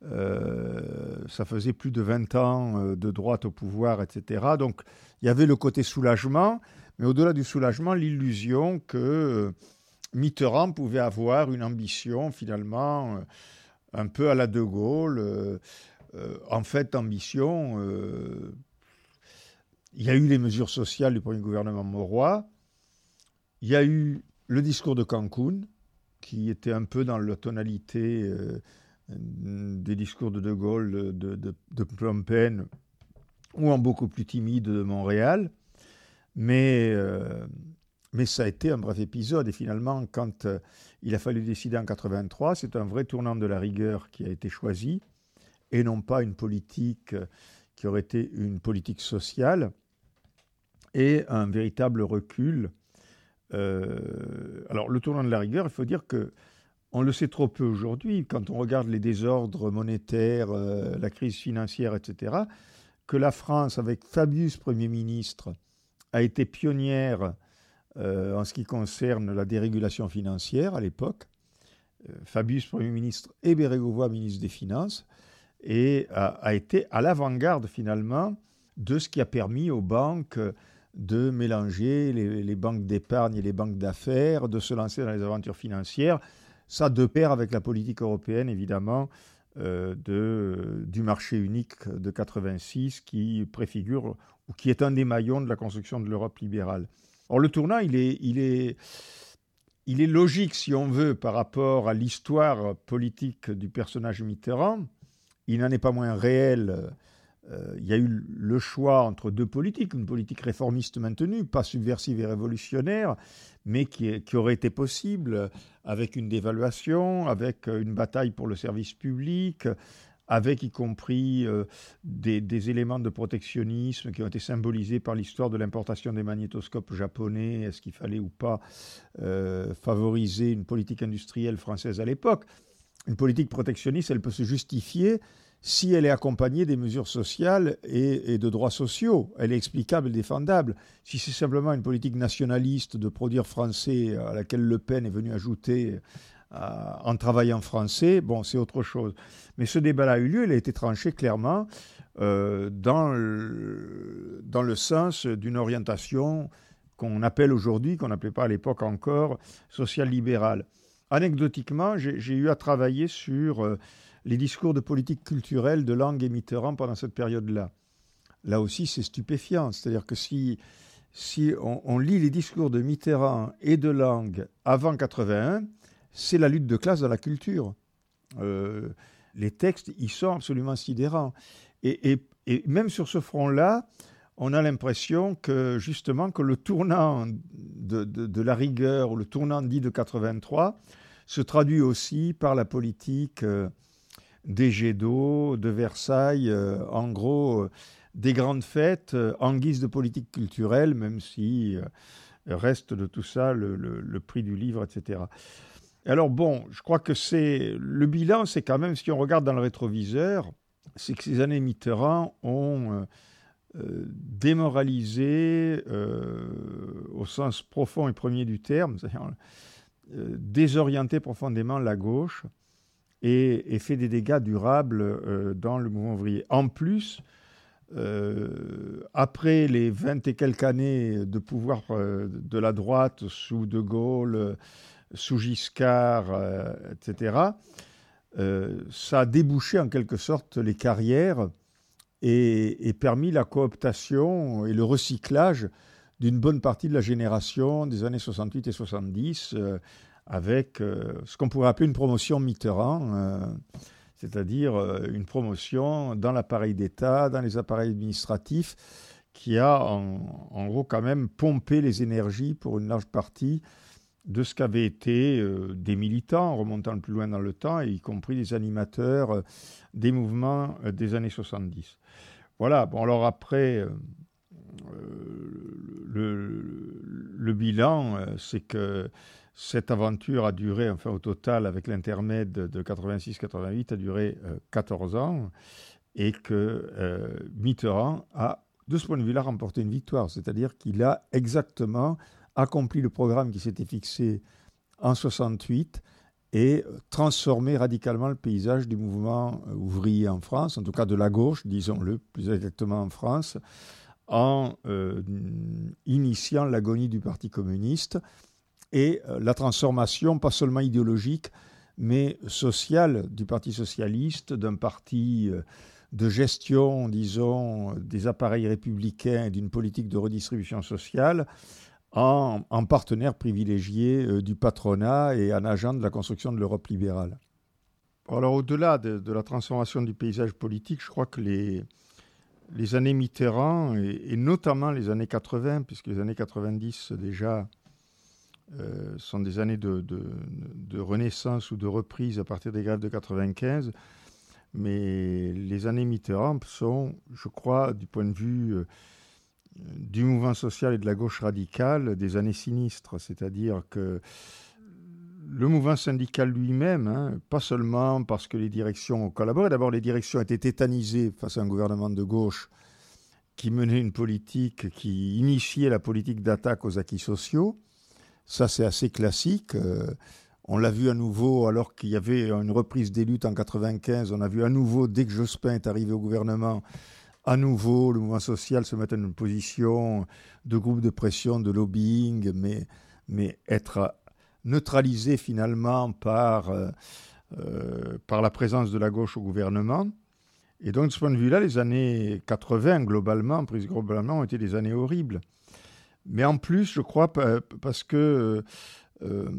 euh, ça faisait plus de vingt ans euh, de droite au pouvoir, et cetera. Donc il y avait le côté soulagement, mais au-delà du soulagement, l'illusion que euh, Mitterrand pouvait avoir une ambition finalement euh, un peu à la De Gaulle. Euh, euh, en fait, ambition... Euh, Il y a eu les mesures sociales du premier gouvernement Mauroy. Il y a eu le discours de Cancun, qui était un peu dans la tonalité euh, des discours de De Gaulle, de, de, de Phnom Penh, ou en beaucoup plus timide de Montréal. Mais, euh, mais ça a été un bref épisode. Et finalement, quand euh, il a fallu décider en quatre-vingt-trois, c'est un vrai tournant de la rigueur qui a été choisi, et non pas une politique qui aurait été une politique sociale, et un véritable recul. Euh, alors, le tournant de la rigueur, il faut dire qu'on le sait trop peu aujourd'hui, quand on regarde les désordres monétaires, euh, la crise financière, et cetera, que la France, avec Fabius Premier ministre, a été pionnière euh, en ce qui concerne la dérégulation financière à l'époque. Euh, Fabius, Premier ministre, et Bérégovoy, ministre des Finances, et a, a été à l'avant-garde finalement de ce qui a permis aux banques de mélanger les, les banques d'épargne et les banques d'affaires, de se lancer dans les aventures financières. Ça de pair avec la politique européenne, évidemment, euh, de, du marché unique de quatre-vingt-six qui préfigure ou qui est un des maillons de la construction de l'Europe libérale. Or, le tournant, il est, il est, il est logique, si on veut, par rapport à l'histoire politique du personnage Mitterrand. Il n'en est pas moins réel. Euh, il y a eu le choix entre deux politiques, une politique réformiste maintenue, pas subversive et révolutionnaire, mais qui, est, qui aurait été possible avec une dévaluation, avec une bataille pour le service public, avec y compris euh, des, des éléments de protectionnisme qui ont été symbolisés par l'histoire de l'importation des magnétoscopes japonais. Est-ce qu'il fallait ou pas euh, favoriser une politique industrielle française à l'époque ? Une politique protectionniste, elle peut se justifier si elle est accompagnée des mesures sociales et, et de droits sociaux. Elle est explicable et défendable. Si c'est simplement une politique nationaliste de produire français à laquelle Le Pen est venu ajouter euh, en travaillant français, bon, c'est autre chose. Mais ce débat-là a eu lieu, il a été tranché clairement euh, dans, le, dans le sens d'une orientation qu'on appelle aujourd'hui, qu'on n'appelait pas à l'époque encore, social-libérale. Anecdotiquement, j'ai, j'ai eu à travailler sur euh, les discours de politique culturelle de Lang et Mitterrand pendant cette période-là. Là aussi, c'est stupéfiant. C'est-à-dire que si, si on, on lit les discours de Mitterrand et de Lang avant quatre-vingt-un, c'est la lutte de classe dans la culture. Euh, les textes, ils sont absolument sidérants. Et, et, et même sur ce front-là, on a l'impression que, justement, que le tournant de, de, de la rigueur, ou le tournant dit de quatre-vingt-trois, se traduit aussi par la politique euh, des jets d'eau, de Versailles, euh, en gros, euh, des grandes fêtes euh, en guise de politique culturelle, même si euh, reste de tout ça le, le, le prix du livre, et cetera. Alors bon, je crois que c'est le bilan, c'est quand même, si on regarde dans le rétroviseur, c'est que ces années Mitterrand ont... Euh, Euh, démoralisé euh, au sens profond et premier du terme, c'est-à-dire euh, désorienté profondément la gauche et, et fait des dégâts durables euh, dans le mouvement ouvrier. En plus, euh, après les vingt et quelques années de pouvoir euh, de la droite sous De Gaulle, sous Giscard, euh, et cetera, euh, ça a débouché en quelque sorte les carrières et, et permis la cooptation et le recyclage d'une bonne partie de la génération des années soixante-huit et soixante-dix, euh, avec euh, ce qu'on pourrait appeler une promotion Mitterrand, euh, c'est-à-dire euh, une promotion dans l'appareil d'État, dans les appareils administratifs, qui a en, en gros quand même pompé les énergies pour une large partie de ce qu'avaient été euh, des militants, en remontant le plus loin dans le temps, y compris des animateurs euh, des mouvements euh, des années soixante-dix. Voilà, bon alors après, euh, le, le bilan, euh, c'est que cette aventure a duré, enfin au total, avec l'intermède de quatre-vingt-six quatre-vingt-huit, a duré euh, quatorze ans, et que euh, Mitterrand a, de ce point de vue-là, remporté une victoire, c'est-à-dire qu'il a exactement accompli le programme qui s'était fixé en soixante-huit et transformé radicalement le paysage du mouvement ouvrier en France, en tout cas de la gauche, disons-le plus exactement en France, en euh, initiant l'agonie du Parti communiste et euh, la transformation, pas seulement idéologique, mais sociale du Parti socialiste, d'un parti euh, de gestion, disons, des appareils républicains et d'une politique de redistribution sociale, En, en partenaire privilégié euh, du patronat et en agent de la construction de l'Europe libérale. Alors au-delà de, de la transformation du paysage politique, je crois que les, les années Mitterrand, et, et notamment les années quatre-vingts, puisque les années quatre-vingt-dix déjà euh, sont des années de, de, de renaissance ou de reprise à partir des grèves de quatre-vingt-quinze, mais les années Mitterrand sont, je crois, du point de vue... Euh, du mouvement social et de la gauche radicale, des années sinistres. C'est-à-dire que le mouvement syndical lui-même, hein, pas seulement parce que les directions ont collaboré, d'abord les directions étaient tétanisées face à un gouvernement de gauche qui menait une politique, qui initiait la politique d'attaque aux acquis sociaux. Ça, c'est assez classique. Euh, on l'a vu à nouveau, alors qu'il y avait une reprise des luttes en quatre-vingt-quinze, on a vu à nouveau, dès que Jospin est arrivé au gouvernement, à nouveau, le mouvement social se mettre en une position de groupe de pression, de lobbying, mais, mais être neutralisé finalement par, euh, euh, par la présence de la gauche au gouvernement. Et donc, de ce point de vue-là, les années quatre-vingts, globalement, prises globalement, ont été des années horribles. Mais en plus, je crois, parce que euh,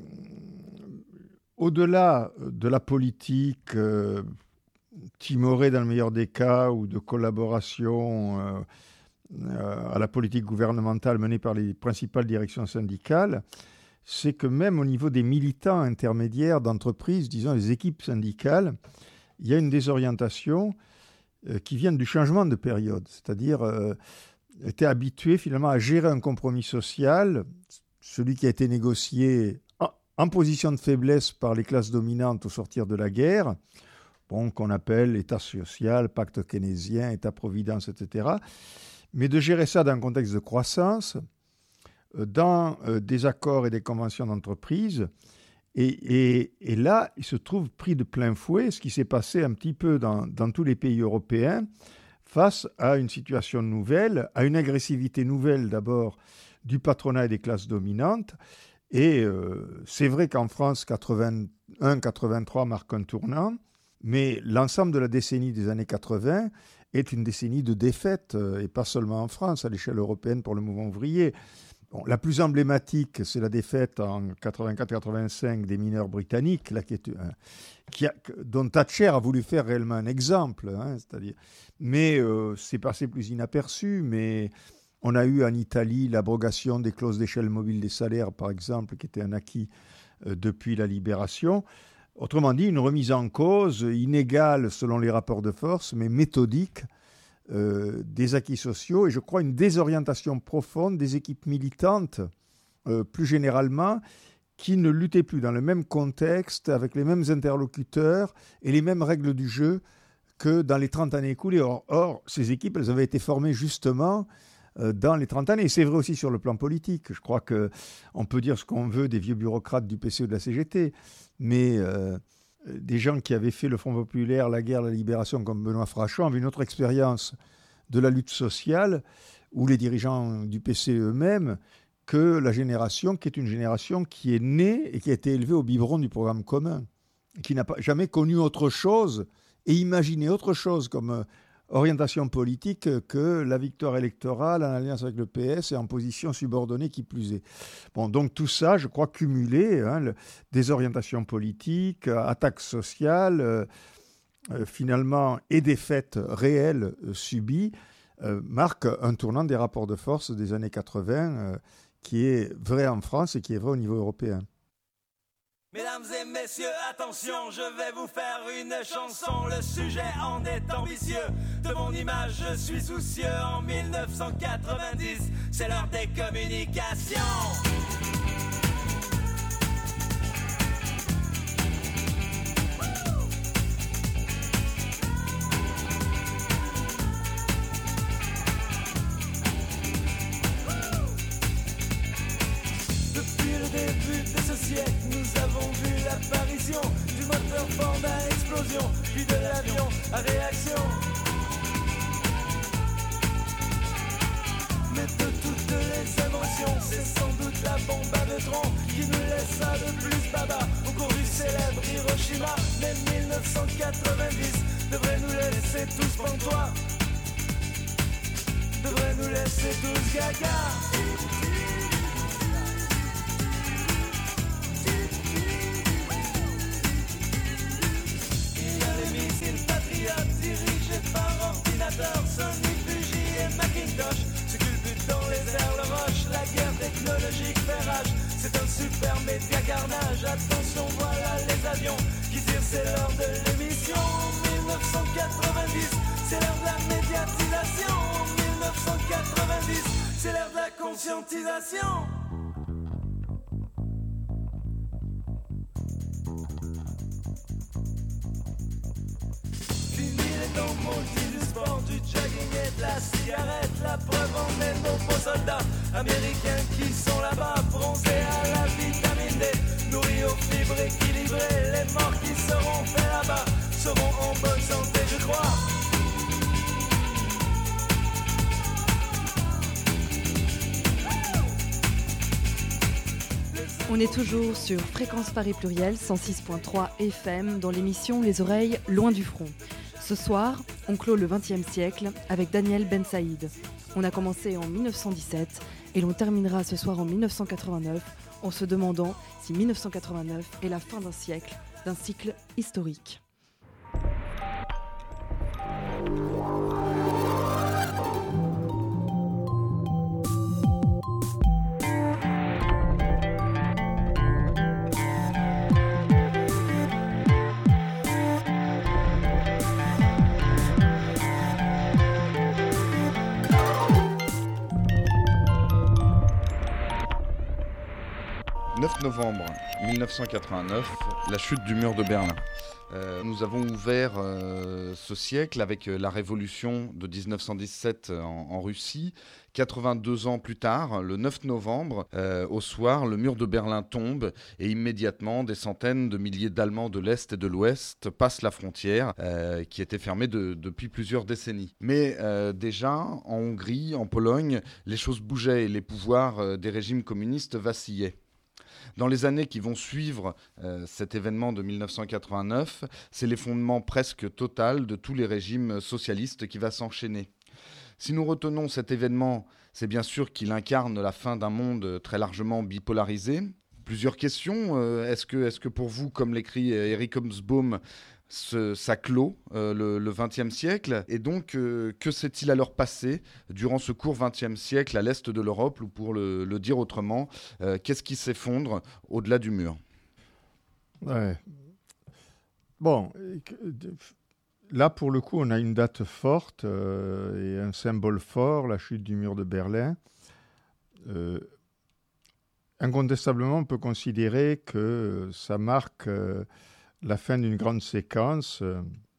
au-delà de la politique euh, timorée dans le meilleur des cas ou de collaboration euh, euh, à la politique gouvernementale menée par les principales directions syndicales, c'est que même au niveau des militants intermédiaires d'entreprises, disons les équipes syndicales, il y a une désorientation euh, qui vient du changement de période, c'est-à-dire euh, était habitué finalement à gérer un compromis social, celui qui a été négocié en, en position de faiblesse par les classes dominantes au sortir de la guerre, bon, qu'on appelle État social, pacte keynésien, État-providence, et cetera, mais de gérer ça dans un contexte de croissance, euh, dans euh, des accords et des conventions d'entreprise. Et, et, et là, il se trouve pris de plein fouet ce qui s'est passé un petit peu dans, dans tous les pays européens face à une situation nouvelle, à une agressivité nouvelle d'abord du patronat et des classes dominantes. Et euh, c'est vrai qu'en France, quatre-vingt-un quatre-vingt-trois marque un tournant, mais l'ensemble de la décennie des années quatre-vingts est une décennie de défaite, et pas seulement en France, à l'échelle européenne pour le mouvement ouvrier. Bon, la plus emblématique, c'est la défaite en quatre-vingt-quatre quatre-vingt-cinq des mineurs britanniques, là, qui est, euh, qui a, dont Thatcher a voulu faire réellement un exemple. Hein, c'est-à-dire, mais euh, c'est passé plus inaperçu. Mais on a eu en Italie l'abrogation des clauses d'échelle mobile des salaires, par exemple, qui était un acquis euh, depuis la libération. Autrement dit, une remise en cause inégale selon les rapports de force, mais méthodique, Euh, des acquis sociaux et je crois une désorientation profonde des équipes militantes, euh, plus généralement, qui ne luttaient plus dans le même contexte, avec les mêmes interlocuteurs et les mêmes règles du jeu que dans les trente années écoulées. Or, or ces équipes, elles avaient été formées justement euh, dans les trente années. Et c'est vrai aussi sur le plan politique. Je crois qu'on peut dire ce qu'on veut des vieux bureaucrates du P C E, de la C G T, mais... Euh, des gens qui avaient fait le Front populaire, la guerre, la libération, comme Benoît Frachon, avaient une autre expérience de la lutte sociale, ou les dirigeants du P C eux-mêmes, que la génération qui est une génération qui est née et qui a été élevée au biberon du programme commun, qui n'a pas, jamais connu autre chose et imaginé autre chose comme orientation politique que la victoire électorale en alliance avec le P S et en position subordonnée qui plus est. Bon, donc tout ça, je crois, cumulé, hein, le, des orientations politiques, attaques sociales, euh, euh, finalement, et des faits réels euh, subis, euh, marque un tournant des rapports de force des années quatre-vingts euh, qui est vrai en France et qui est vrai au niveau européen. Mesdames et messieurs, attention, je vais vous faire une chanson. Le sujet en est ambitieux. De mon image, je suis soucieux. En mille neuf cent quatre-vingt-dix, c'est l'heure des communications. Depuis le début de ce siècle, nous avons vu l'apparition du moteur fort à explosion, puis de l'avion à réaction. Mais de toutes les inventions, c'est sans doute la bombe à neutrons qui nous laissa le plus baba au cours du célèbre Hiroshima. Mais mille neuf cent quatre-vingt-dix devrait nous laisser tous pantois, devrait nous laisser tous gaga. Dirigé par ordinateur, Sony, Fuji et Macintosh, ce culbute dans les airs, le roche, la guerre technologique fait rage. C'est un super média carnage, attention voilà les avions qui tirent, c'est l'heure de l'émission. mille neuf cent quatre-vingt-dix, c'est l'heure de la médiatisation. mille neuf cent quatre-vingt-dix, c'est l'heure de la conscientisation. Fini les temps multidisciplinaires, sport, du jogging et de la cigarette. La preuve en est nos beaux soldats américains qui sont là-bas, bronzés à la vitamine D, nourris aux fibres équilibrées. Les morts qui seront faits là-bas seront en bonne santé, je crois. On est toujours sur Fréquence Paris Pluriel, cent six virgule trois F M, dans l'émission Les oreilles loin du front. Ce soir, on clôt le vingtième siècle avec Daniel Ben Saïd. On a commencé en mille neuf cent dix-sept et l'on terminera ce soir en mille neuf cent quatre-vingt-neuf en se demandant si mille neuf cent quatre-vingt-neuf est la fin d'un siècle, d'un cycle historique. neuf novembre mille neuf cent quatre-vingt-neuf, la chute du mur de Berlin. Euh, nous avons ouvert euh, ce siècle avec la révolution de dix-neuf cent dix-sept en, en Russie. quatre-vingt-deux ans plus tard, le neuf novembre, euh, au soir, le mur de Berlin tombe et immédiatement, des centaines de milliers d'Allemands de l'Est et de l'Ouest passent la frontière euh, qui était fermée de, depuis plusieurs décennies. Mais euh, déjà, en Hongrie, en Pologne, les choses bougeaient et les pouvoirs euh, des régimes communistes vacillaient. Dans les années qui vont suivre euh, cet événement de mille neuf cent quatre-vingt-neuf, c'est l'effondrement presque total de tous les régimes socialistes qui va s'enchaîner. Si nous retenons cet événement, c'est bien sûr qu'il incarne la fin d'un monde très largement bipolarisé. Plusieurs questions. Euh, est-ce que, est-ce que pour vous, comme l'écrit Eric Hobsbawm, Ce, ça clôt euh, le vingtième siècle. Et donc, euh, que s'est-il alors passé durant ce court vingtième siècle à l'est de l'Europe, ou pour le, le dire autrement, euh, qu'est-ce qui s'effondre au-delà du mur ? Ouais. Bon, là, pour le coup, on a une date forte euh, et un symbole fort, la chute du mur de Berlin. Euh, incontestablement, on peut considérer que ça marque... Euh, la fin d'une grande séquence euh,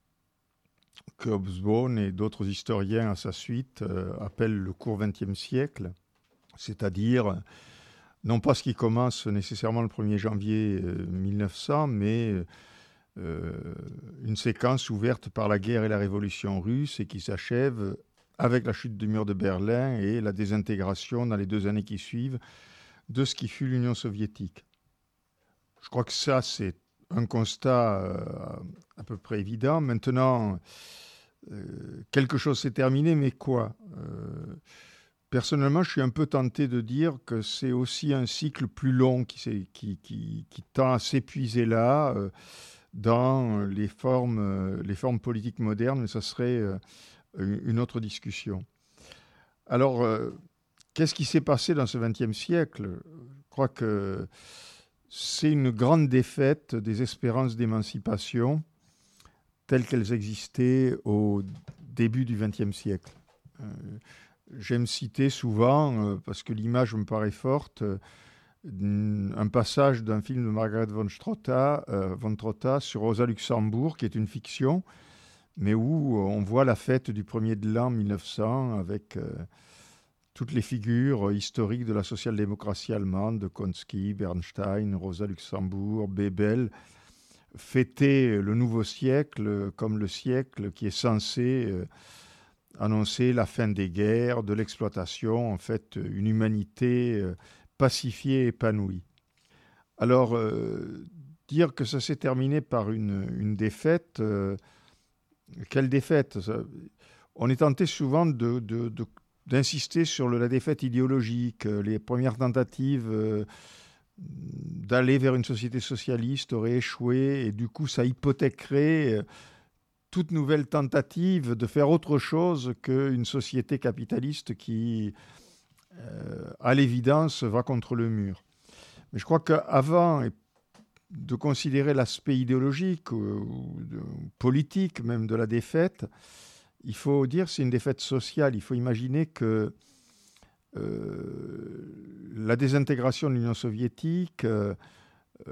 que Hobsbawm et d'autres historiens à sa suite euh, appellent le court vingtième siècle, c'est-à-dire non pas ce qui commence nécessairement le premier janvier euh, mille neuf cents, mais euh, une séquence ouverte par la guerre et la révolution russe et qui s'achève avec la chute du mur de Berlin et la désintégration dans les deux années qui suivent de ce qui fut l'Union soviétique. Je crois que ça, c'est un constat euh, à peu près évident. Maintenant, euh, quelque chose s'est terminé, mais quoi ? euh, Personnellement, je suis un peu tenté de dire que c'est aussi un cycle plus long qui, qui, qui, qui tend à s'épuiser là, euh, dans les formes, euh, les formes politiques modernes, mais ça serait euh, une autre discussion. Alors, euh, qu'est-ce qui s'est passé dans ce vingtième siècle ? Je crois que c'est une grande défaite des espérances d'émancipation telles qu'elles existaient au début du vingtième siècle. Euh, j'aime citer souvent, euh, parce que l'image me paraît forte, euh, un passage d'un film de Margaret von Trotta, euh, von Trotta sur Rosa Luxembourg, qui est une fiction, mais où on voit la fête du premier de l'an mille neuf cents avec... Euh, toutes les figures historiques de la social-démocratie allemande, de Konski, Bernstein, Rosa Luxembourg, Bebel, fêter le nouveau siècle comme le siècle qui est censé euh, annoncer la fin des guerres, de l'exploitation, en fait, une humanité euh, pacifiée et épanouie. Alors, euh, dire que ça s'est terminé par une, une défaite, euh, quelle défaite ? Ça, on est tenté souvent de... de, de d'insister sur le, la défaite idéologique. Les premières tentatives euh, d'aller vers une société socialiste auraient échoué et du coup ça hypothéquerait euh, toute nouvelle tentative de faire autre chose qu'une société capitaliste qui, euh, à l'évidence, va contre le mur. Mais je crois qu'avant de considérer l'aspect idéologique ou, ou de, politique même de la défaite, il faut dire que c'est une défaite sociale. Il faut imaginer que euh, la désintégration de l'Union soviétique, euh, euh,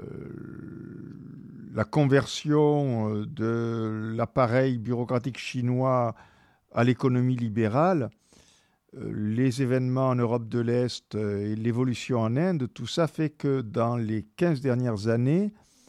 la conversion de l'appareil bureaucratique chinois à l'économie libérale, euh, les événements en Europe de l'Est euh, et l'évolution en Inde, tout ça fait que dans les quinze dernières années,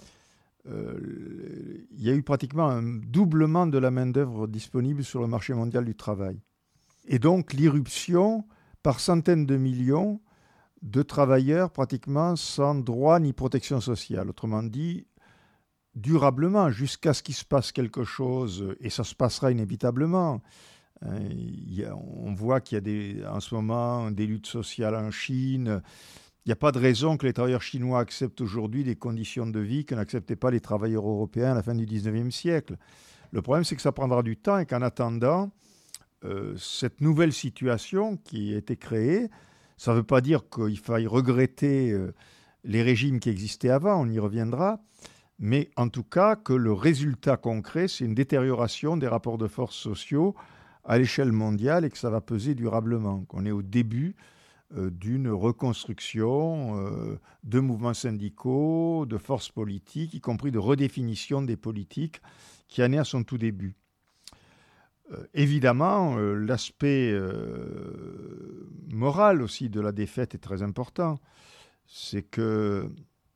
euh, il y a eu pratiquement un doublement de la main-d'œuvre disponible sur le marché mondial du travail. Et donc l'irruption par centaines de millions de travailleurs pratiquement sans droit ni protection sociale. Autrement dit, durablement, jusqu'à ce qu'il se passe quelque chose, et ça se passera inévitablement. Il y a, on voit qu'il y a des, en ce moment des luttes sociales en Chine. Il n'y a pas de raison que les travailleurs chinois acceptent aujourd'hui des conditions de vie que n'acceptaient pas les travailleurs européens à la fin du dix-neuvième siècle. Le problème, c'est que ça prendra du temps et qu'en attendant, euh, cette nouvelle situation qui a été créée, ça ne veut pas dire qu'il faille regretter euh, les régimes qui existaient avant, on y reviendra, mais en tout cas que le résultat concret, c'est une détérioration des rapports de force sociaux à l'échelle mondiale et que ça va peser durablement, qu'on est au début euh, d'une reconstruction euh, de mouvements syndicaux, de forces politiques, y compris de redéfinition des politiques qui en est à son tout début. Euh, évidemment, euh, l'aspect euh, moral aussi de la défaite est très important. C'est que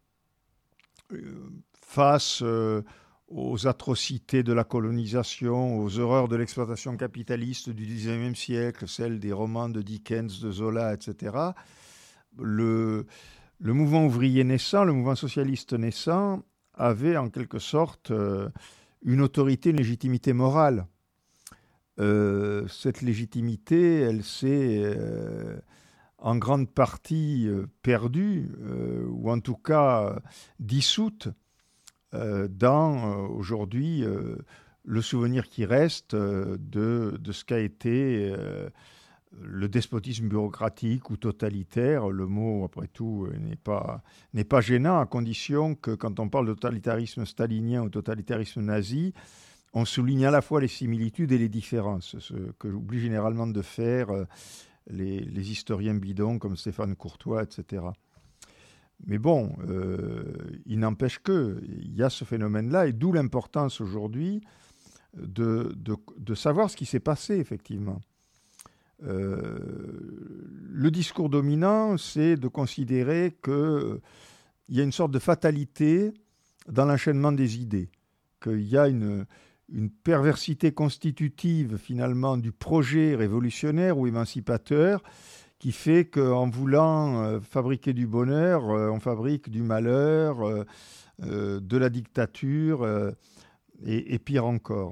euh, face euh, aux atrocités de la colonisation, aux horreurs de l'exploitation capitaliste du dix-neuvième siècle, celles des romans de Dickens, de Zola, et cetera, le, le mouvement ouvrier naissant, le mouvement socialiste naissant, avait en quelque sorte euh, une autorité, une légitimité morale. Euh, cette légitimité, elle s'est euh, en grande partie euh, perdue, euh, ou en tout cas euh, dissoute, euh, dans euh, aujourd'hui euh, le souvenir qui reste euh, de, de ce qu'a été euh, le despotisme bureaucratique ou totalitaire. Le mot, après tout, n'est pas, n'est pas gênant, à condition que quand on parle de totalitarisme stalinien ou totalitarisme nazi, on souligne à la fois les similitudes et les différences, ce que j'oublie généralement de faire euh, les, les historiens bidons comme Stéphane Courtois, et cetera. Mais bon, euh, il n'empêche qu'il y a ce phénomène-là, et d'où l'importance aujourd'hui de, de, de savoir ce qui s'est passé, effectivement. Euh, le discours dominant, c'est de considérer qu'il y a une sorte de fatalité dans l'enchaînement des idées, qu'il y a une... une perversité constitutive finalement du projet révolutionnaire ou émancipateur qui fait qu'en voulant euh, fabriquer du bonheur, euh, on fabrique du malheur, euh, euh, de la dictature euh, et, et pire encore.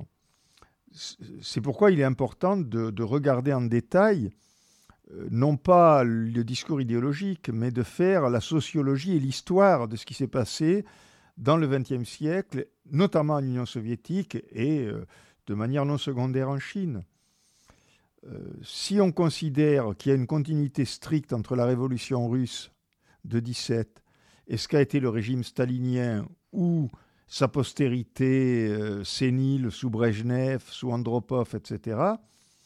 C'est pourquoi il est important de, de regarder en détail, euh, non pas le discours idéologique, mais de faire la sociologie et l'histoire de ce qui s'est passé dans le vingtième siècle, notamment en Union soviétique et euh, de manière non secondaire en Chine. Euh, si on considère qu'il y a une continuité stricte entre la révolution russe de dix-sept et ce qu'a été le régime stalinien ou sa postérité euh, sénile sous Brejnev, sous Andropov, et cetera,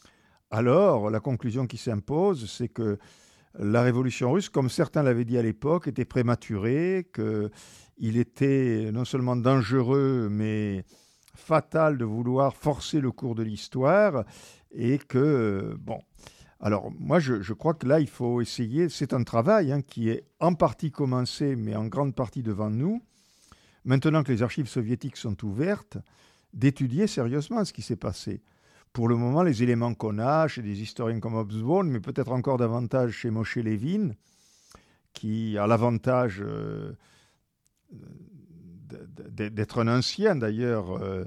alors la conclusion qui s'impose, c'est que la révolution russe, comme certains l'avaient dit à l'époque, était prématurée, qu'il était non seulement dangereux, mais fatal de vouloir forcer le cours de l'histoire, et que, bon... Alors, moi, je, je crois que là, il faut essayer, c'est un travail hein, qui est en partie commencé, mais en grande partie devant nous, maintenant que les archives soviétiques sont ouvertes, d'étudier sérieusement ce qui s'est passé. Pour le moment, les éléments qu'on a chez des historiens comme Hobsbawm, mais peut-être encore davantage chez Moshe Levin, qui a l'avantage euh, d'être un ancien, d'ailleurs, euh,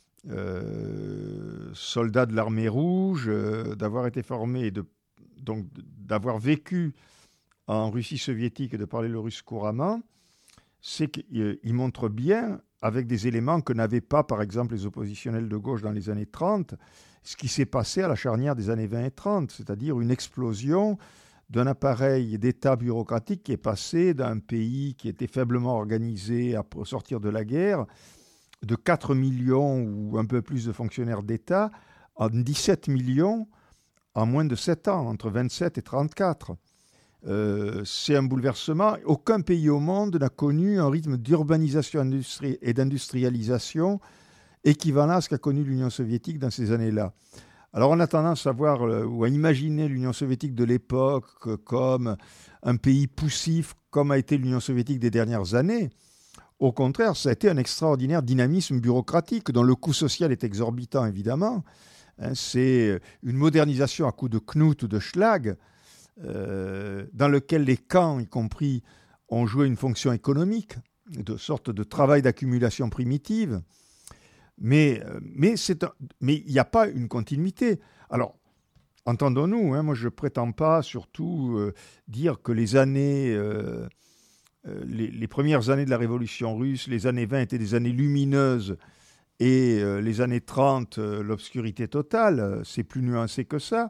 euh, soldat de l'armée rouge, euh, d'avoir été formé, et de, donc d'avoir vécu en Russie soviétique et de parler le russe couramment, c'est qu'il montre bien, avec des éléments que n'avaient pas, par exemple, les oppositionnels de gauche dans les années trente, ce qui s'est passé à la charnière des années vingt et trente, c'est-à-dire une explosion d'un appareil d'État bureaucratique qui est passé d'un pays qui était faiblement organisé à sortir de la guerre, de quatre millions ou un peu plus de fonctionnaires d'État, en dix-sept millions en moins de sept ans, entre vingt-sept et trente-quatre. Euh, c'est un bouleversement. Aucun pays au monde n'a connu un rythme d'urbanisation et d'industrialisation équivalent à ce qu'a connu l'Union soviétique dans ces années-là. Alors on a tendance à voir euh, ou à imaginer l'Union soviétique de l'époque euh, comme un pays poussif, comme a été l'Union soviétique des dernières années. Au contraire, ça a été un extraordinaire dynamisme bureaucratique dont le coût social est exorbitant, évidemment. Hein, c'est une modernisation à coups de knout ou de schlag, euh, dans lequel les camps, y compris, ont joué une fonction économique, de sorte de travail d'accumulation primitive. Mais mais c'est un, mais il n'y a pas une continuité. Alors, entendons-nous, hein, moi je ne prétends pas surtout euh, dire que les années, euh, euh, les, les premières années de la Révolution russe, les années vingt étaient des années lumineuses et euh, les années trente, euh, l'obscurité totale. C'est plus nuancé que ça.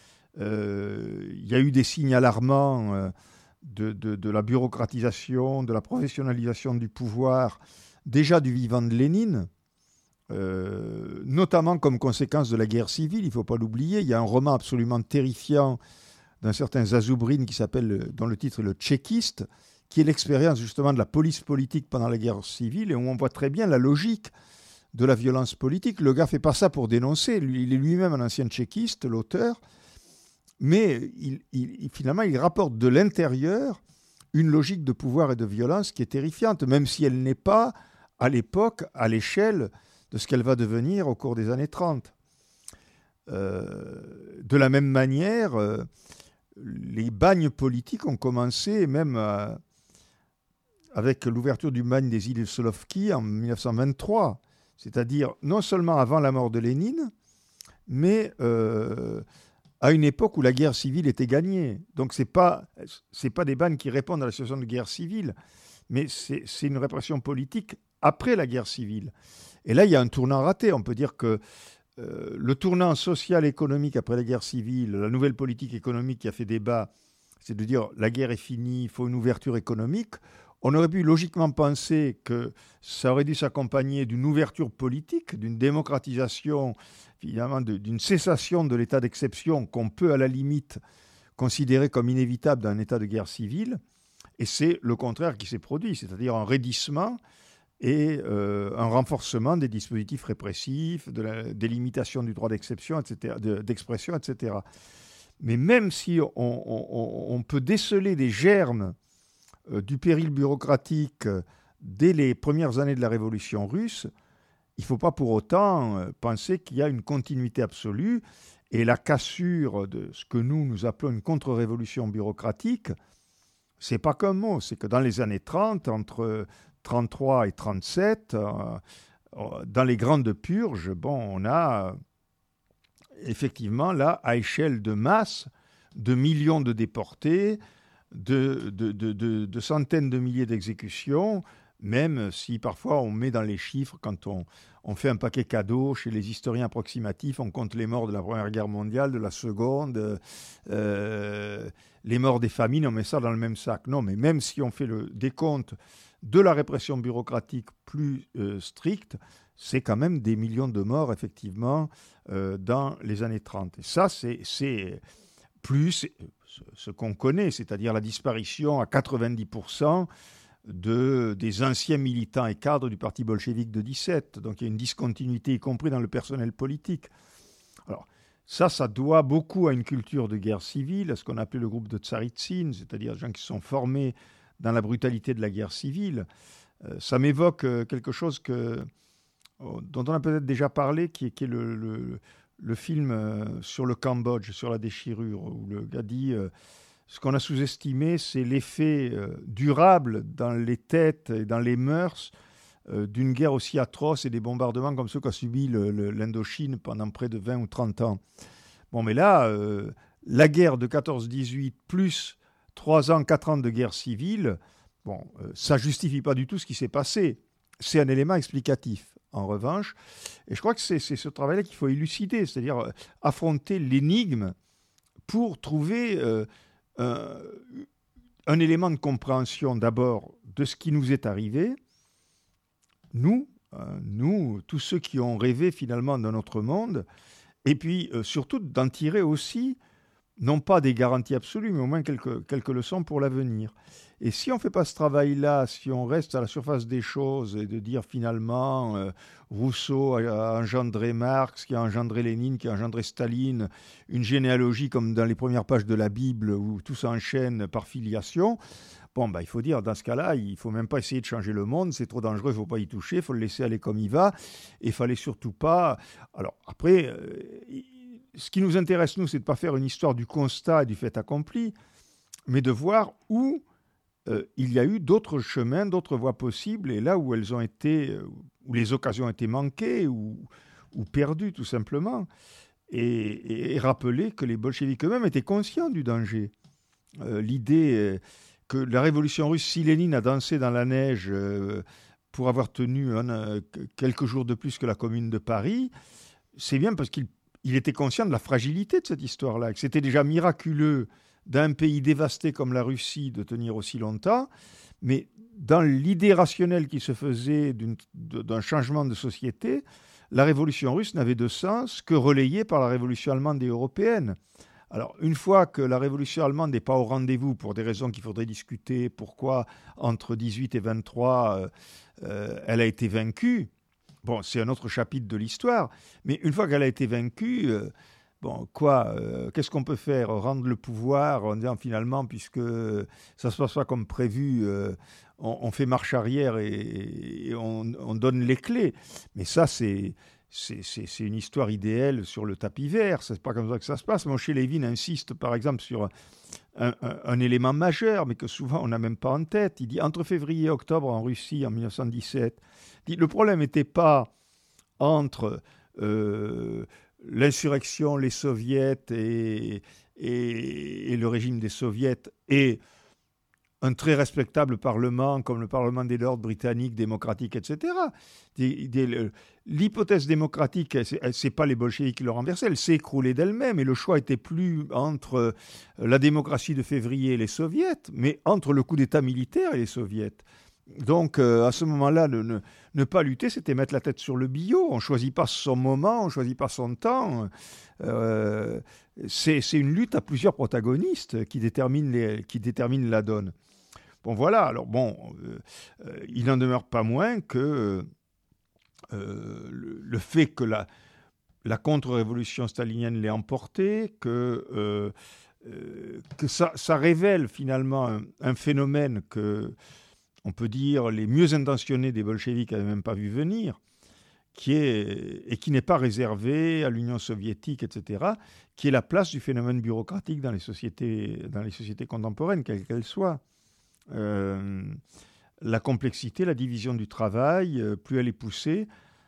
Euh, il y a eu des signes alarmants euh, de, de, de la bureaucratisation, de la professionnalisation du pouvoir, déjà du vivant de Lénine. Euh, notamment comme conséquence de la guerre civile, il ne faut pas l'oublier. Il y a un roman absolument terrifiant d'un certain Zazoubrine qui s'appelle, dont le titre est Le Tchéquiste, qui est l'expérience justement de la police politique pendant la guerre civile et où on voit très bien la logique de la violence politique. Le gars ne fait pas ça pour dénoncer, lui, il est lui-même un ancien tchéquiste, l'auteur, mais il, il, finalement il rapporte de l'intérieur une logique de pouvoir et de violence qui est terrifiante, même si elle n'est pas à l'époque, à l'échelle de ce qu'elle va devenir au cours des années trente. Euh, de la même manière, euh, les bagnes politiques ont commencé même à, avec l'ouverture du bagne des îles Solovki en dix-neuf cent vingt-trois, c'est-à-dire non seulement avant la mort de Lénine, mais euh, à une époque où la guerre civile était gagnée. Donc ce n'est pas, c'est pas des bagnes qui répondent à la situation de guerre civile, mais c'est, c'est une répression politique après la guerre civile. Et là, il y a un tournant raté. On peut dire que euh, le tournant social-économique après la guerre civile, la nouvelle politique économique qui a fait débat, c'est de dire la guerre est finie, il faut une ouverture économique. On aurait pu logiquement penser que ça aurait dû s'accompagner d'une ouverture politique, d'une démocratisation, finalement, de, d'une cessation de l'état d'exception qu'on peut à la limite considérer comme inévitable dans un état de guerre civile. Et c'est le contraire qui s'est produit, c'est-à-dire un raidissement et euh, un renforcement des dispositifs répressifs, de la délimitation du droit d'exception, et cetera, de, d'expression, et cetera. Mais même si on, on, on peut déceler des germes euh, du péril bureaucratique euh, dès les premières années de la Révolution russe, il ne faut pas pour autant euh, penser qu'il y a une continuité absolue. Et la cassure de ce que nous, nous appelons une contre-révolution bureaucratique, ce n'est pas qu'un mot, c'est que dans les années trente, entre trente-trois et trente-sept, euh, dans les grandes purges, bon, on a effectivement là, à échelle de masse, de millions de déportés, de, de, de, de, de centaines de milliers d'exécutions, même si parfois on met dans les chiffres, quand on, on fait un paquet cadeau chez les historiens approximatifs, on compte les morts de la Première Guerre mondiale, de la Seconde, euh, les morts des famines, on met ça dans le même sac. Non, mais même si on fait le décompte de la répression bureaucratique plus euh, stricte, c'est quand même des millions de morts, effectivement, euh, dans les années trente. Et ça, c'est, c'est plus ce, ce qu'on connaît, c'est-à-dire la disparition à quatre-vingt-dix pour cent de, des anciens militants et cadres du parti bolchevique de dix-sept. Donc il y a une discontinuité, y compris dans le personnel politique. Alors, ça, ça doit beaucoup à une culture de guerre civile, à ce qu'on appelait le groupe de Tsaritsine, c'est-à-dire des gens qui sont formés dans la brutalité de la guerre civile. Euh, ça m'évoque euh, quelque chose que, oh, dont on a peut-être déjà parlé, qui est, qui est le, le, le film euh, sur le Cambodge, sur la déchirure, où le gars dit euh, ce qu'on a sous-estimé, c'est l'effet euh, durable dans les têtes et dans les mœurs euh, d'une guerre aussi atroce et des bombardements comme ceux qu'a subi le, le, l'Indochine pendant près de vingt ou trente ans. Bon, mais là, euh, la guerre de quatorze dix-huit plus Trois ans, quatre ans de guerre civile, bon, euh, ça ne justifie pas du tout ce qui s'est passé. C'est un élément explicatif, en revanche. Et je crois que c'est, c'est ce travail-là qu'il faut élucider, c'est-à-dire euh, affronter l'énigme pour trouver euh, un, un élément de compréhension d'abord de ce qui nous est arrivé. Nous, euh, nous, tous ceux qui ont rêvé finalement d'un autre monde, et puis euh, surtout d'en tirer aussi non pas des garanties absolues, mais au moins quelques, quelques leçons pour l'avenir. Et si on ne fait pas ce travail-là, si on reste à la surface des choses et de dire finalement euh, Rousseau a engendré Marx, qui a engendré Lénine, qui a engendré Staline, une généalogie comme dans les premières pages de la Bible où tout s'enchaîne par filiation, bon, bah, il faut dire, dans ce cas-là, il ne faut même pas essayer de changer le monde, c'est trop dangereux, il ne faut pas y toucher, il faut le laisser aller comme il va, et il ne fallait surtout pas... Alors après... Euh, Ce qui nous intéresse, nous, c'est de ne pas faire une histoire du constat et du fait accompli, mais de voir où euh, il y a eu d'autres chemins, d'autres voies possibles, et là où elles ont été, où les occasions ont été manquées ou, ou perdues, tout simplement, et, et, et rappeler que les bolcheviks eux-mêmes étaient conscients du danger. Euh, l'idée euh, que la révolution russe, si Lénine a dansé dans la neige euh, pour avoir tenu un, euh, quelques jours de plus que la Commune de Paris, c'est bien parce qu'il Il était conscient de la fragilité de cette histoire-là, que c'était déjà miraculeux d'un pays dévasté comme la Russie de tenir aussi longtemps, mais dans l'idée rationnelle qui se faisait d'une, d'un changement de société, la révolution russe n'avait de sens que relayée par la révolution allemande et européenne. Alors, une fois que la révolution allemande n'est pas au rendez-vous pour des raisons qu'il faudrait discuter, pourquoi entre dix-huit et vingt-trois, euh, euh, elle a été vaincue, bon, c'est un autre chapitre de l'histoire, mais une fois qu'elle a été vaincue, euh, bon, quoi, euh, qu'est-ce qu'on peut faire ? Rendre le pouvoir en disant finalement, puisque ça ne se passe pas comme prévu, euh, on, on fait marche arrière et, et on, on donne les clés. Mais ça, c'est, c'est, c'est, c'est une histoire idéale sur le tapis vert. Ce n'est pas comme ça que ça se passe. Moshe Lévin insiste, par exemple, sur un, un, un élément majeur, mais que souvent on n'a même pas en tête. Il dit, entre février et octobre en Russie, en mille neuf cent dix-sept, le problème n'était pas entre euh, l'insurrection, les soviets et, et, et le régime des soviets et un très respectable parlement comme le Parlement des Lords britannique, démocratique, et cetera. Des, des, l'hypothèse démocratique, ce n'est pas les bolcheviks qui l'ont renversée, elle s'est écroulée d'elle-même et le choix n'était plus entre la démocratie de février et les soviets, mais entre le coup d'État militaire et les soviets. Donc, euh, à ce moment-là, ne, ne, ne pas lutter, c'était mettre la tête sur le billot. On ne choisit pas son moment, on ne choisit pas son temps. Euh, c'est, c'est une lutte à plusieurs protagonistes qui déterminent, les, qui déterminent la donne. Bon, voilà. Alors, bon, euh, euh, il n'en demeure pas moins que euh, le, le fait que la, la contre-révolution stalinienne l'ait emporté, que, euh, euh, que ça, ça révèle finalement un, un phénomène que... on peut dire, les mieux intentionnés des bolcheviks n'avaient même pas vu venir, qui est, et qui n'est pas réservé à l'Union soviétique, et cetera, qui est la place du phénomène bureaucratique dans les sociétés, dans les sociétés contemporaines, quelles qu'elles soient. Euh, la complexité, la division du travail, euh, plus elle est poussée,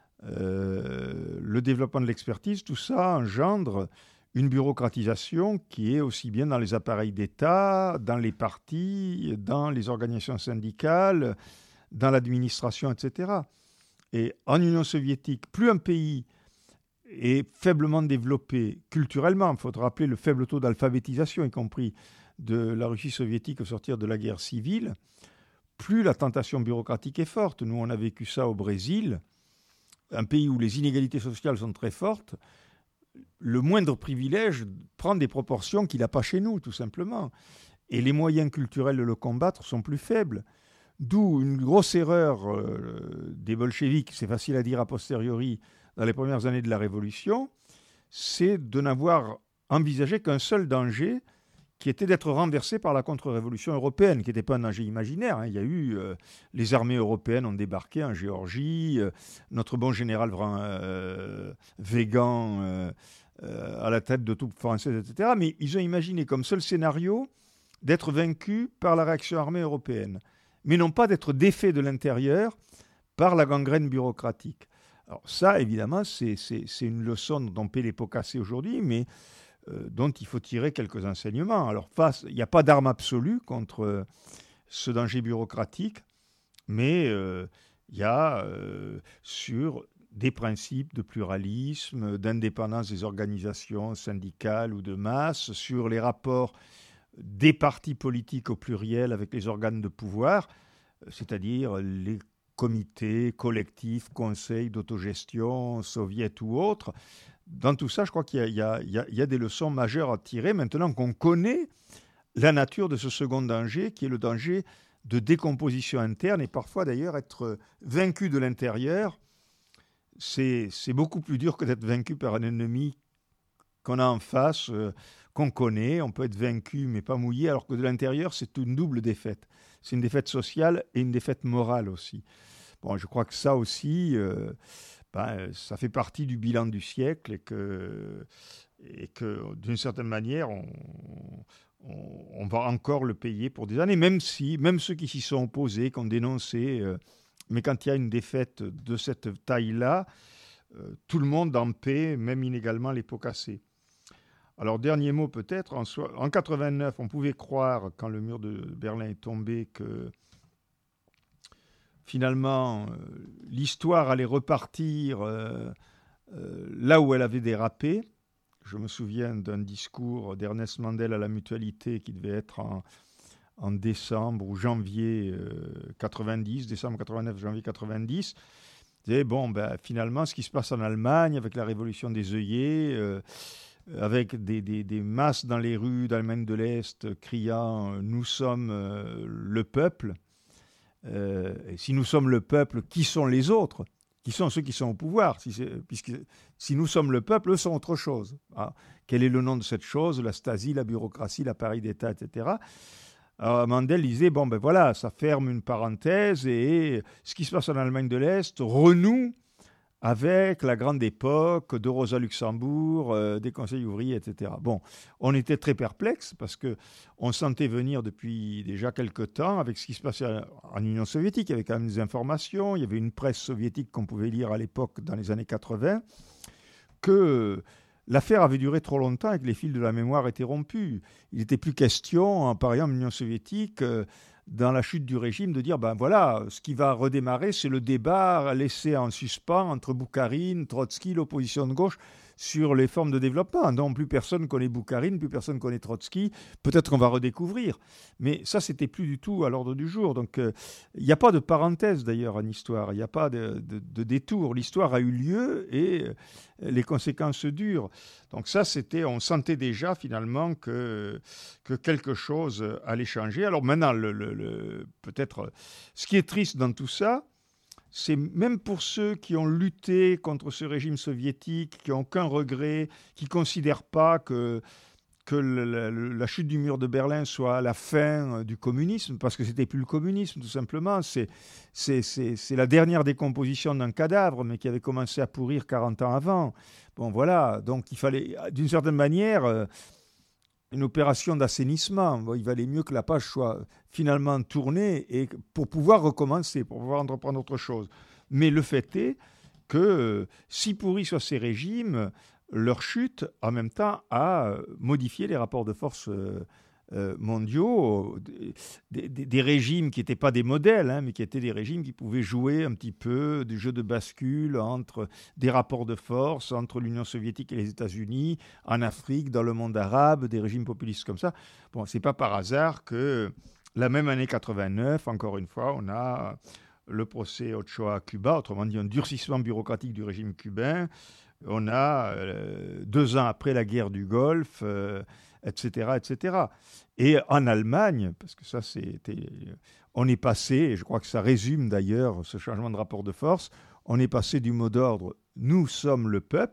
euh, le développement de l'expertise, tout ça engendre une bureaucratisation qui est aussi bien dans les appareils d'État, dans les partis, dans les organisations syndicales, dans l'administration, et cetera. Et en Union soviétique, plus un pays est faiblement développé culturellement, il faut rappeler le faible taux d'alphabétisation, y compris de la Russie soviétique au sortir de la guerre civile, plus la tentation bureaucratique est forte. Nous, on a vécu ça au Brésil, un pays où les inégalités sociales sont très fortes. Le moindre privilège prend des proportions qu'il n'a pas chez nous, tout simplement. Et les moyens culturels de le combattre sont plus faibles. D'où une grosse erreur euh, des bolcheviks, c'est facile à dire a posteriori, dans les premières années de la Révolution, c'est de n'avoir envisagé qu'un seul danger, qui était d'être renversé par la contre-révolution européenne, qui n'était pas un danger imaginaire. Hein. Il y a eu... Euh, les armées européennes ont débarqué en Géorgie, euh, notre bon général euh, Végan euh, euh, à la tête de troupes françaises, et cetera. Mais ils ont imaginé comme seul scénario d'être vaincus par la réaction armée européenne, mais non pas d'être défaits de l'intérieur par la gangrène bureaucratique. Alors ça, évidemment, c'est, c'est, c'est une leçon dont on paie les pots cassés aujourd'hui, mais euh, dont il faut tirer quelques enseignements. Alors, face, il n'y a pas d'arme absolue contre euh, ce danger bureaucratique, mais euh, il y a euh, sur des principes de pluralisme, d'indépendance des organisations syndicales ou de masse, sur les rapports des partis politiques au pluriel avec les organes de pouvoir, c'est-à-dire les comités, collectifs, conseils d'autogestion, soviets ou autres, dans tout ça, je crois qu'il y a, il y a, il y a, il y a des leçons majeures à tirer maintenant qu'on connaît la nature de ce second danger, qui est le danger de décomposition interne, et parfois d'ailleurs être vaincu de l'intérieur, c'est, c'est beaucoup plus dur que d'être vaincu par un ennemi qu'on a en face, euh, qu'on connaît. On peut être vaincu mais pas mouillé, alors que de l'intérieur, c'est une double défaite. C'est une défaite sociale et une défaite morale aussi. Bon, je crois que ça aussi, euh, ben, ça fait partie du bilan du siècle, et que, et que d'une certaine manière, on, on, on va encore le payer pour des années, même si, même ceux qui s'y sont opposés, qui ont dénoncé, euh, mais quand il y a une défaite de cette taille-là, euh, tout le monde en paie, même inégalement les pots cassés. Alors, dernier mot peut-être, en, so- en quatre-vingt-neuf, on pouvait croire, quand le mur de Berlin est tombé, que finalement, euh, l'histoire allait repartir euh, euh, là où elle avait dérapé. Je me souviens d'un discours d'Ernest Mandel à la Mutualité qui devait être en, en décembre ou janvier euh, quatre-vingt-dix, décembre quatre-vingt-neuf, janvier quatre-vingt-dix. Il disait, bon, ben, finalement, ce qui se passe en Allemagne avec la révolution des œillets, euh, avec des, des, des masses dans les rues d'Allemagne de l'Est criant « Nous sommes euh, le peuple euh, ». Et si nous sommes le peuple, qui sont les autres ? Qui sont ceux qui sont au pouvoir, si c'est, puisque si nous sommes le peuple, eux sont autre chose. Ah, quel est le nom de cette chose ? La Stasi, la bureaucratie, l'appareil d'État, et cetera. Alors Mandel disait, bon ben voilà, ça ferme une parenthèse, et ce qui se passe en Allemagne de l'Est renoue avec la grande époque de Rosa Luxembourg, euh, des conseils ouvriers, et cetera. Bon, on était très perplexes parce qu'on sentait venir depuis déjà quelque temps avec ce qui se passait en Union soviétique. Il y avait quand même des informations, il y avait une presse soviétique qu'on pouvait lire à l'époque dans les années quatre-vingts, que l'affaire avait duré trop longtemps et que les fils de la mémoire étaient rompus. Il n'était plus question, par exemple, en Union soviétique, euh, dans la chute du régime, de dire, ben voilà, ce qui va redémarrer, c'est le débat laissé en suspens entre Boukharine, Trotsky, l'opposition de gauche, sur les formes de développement. Non, plus personne connaît Boukharine, plus personne connaît Trotsky. Peut-être qu'on va redécouvrir. Mais ça, c'était plus du tout à l'ordre du jour. Donc, il euh, n'y a pas de parenthèse, d'ailleurs, en histoire. Il n'y a pas de, de, de détour. L'histoire a eu lieu et euh, les conséquences durent. Donc ça, c'était, on sentait déjà, finalement, que, que quelque chose allait changer. Alors maintenant, le, le, le, peut-être, ce qui est triste dans tout ça, c'est même pour ceux qui ont lutté contre ce régime soviétique, qui n'ont aucun regret, qui ne considèrent pas que, que le, le, la chute du mur de Berlin soit la fin du communisme, parce que ce n'était plus le communisme, tout simplement. C'est, c'est, c'est, c'est la dernière décomposition d'un cadavre, mais qui avait commencé à pourrir quarante ans avant. Bon, voilà. Donc, il fallait, d'une certaine manière, euh, une opération d'assainissement. Bon, il valait mieux que la page soit finalement tournée et pour pouvoir recommencer, pour pouvoir entreprendre autre chose. Mais le fait est que, euh, si pourris soient ces régimes, leur chute, en même temps, a modifié les rapports de force euh, euh, mondiaux, des, des, des régimes qui n'étaient pas des modèles, hein, mais qui étaient des régimes qui pouvaient jouer un petit peu des jeux de bascule entre des rapports de force, entre l'Union soviétique et les États-Unis, en Afrique, dans le monde arabe, des régimes populistes comme ça. Bon, ce n'est pas par hasard que la même année quatre-vingt-neuf, encore une fois, on a le procès Ochoa à Cuba, autrement dit un durcissement bureaucratique du régime cubain. On a, euh, deux ans après la guerre du Golfe, euh, et cetera, et cetera. Et en Allemagne, parce que ça, c'était, on est passé, et je crois que ça résume d'ailleurs ce changement de rapport de force, on est passé du mot d'ordre « nous sommes le peuple »,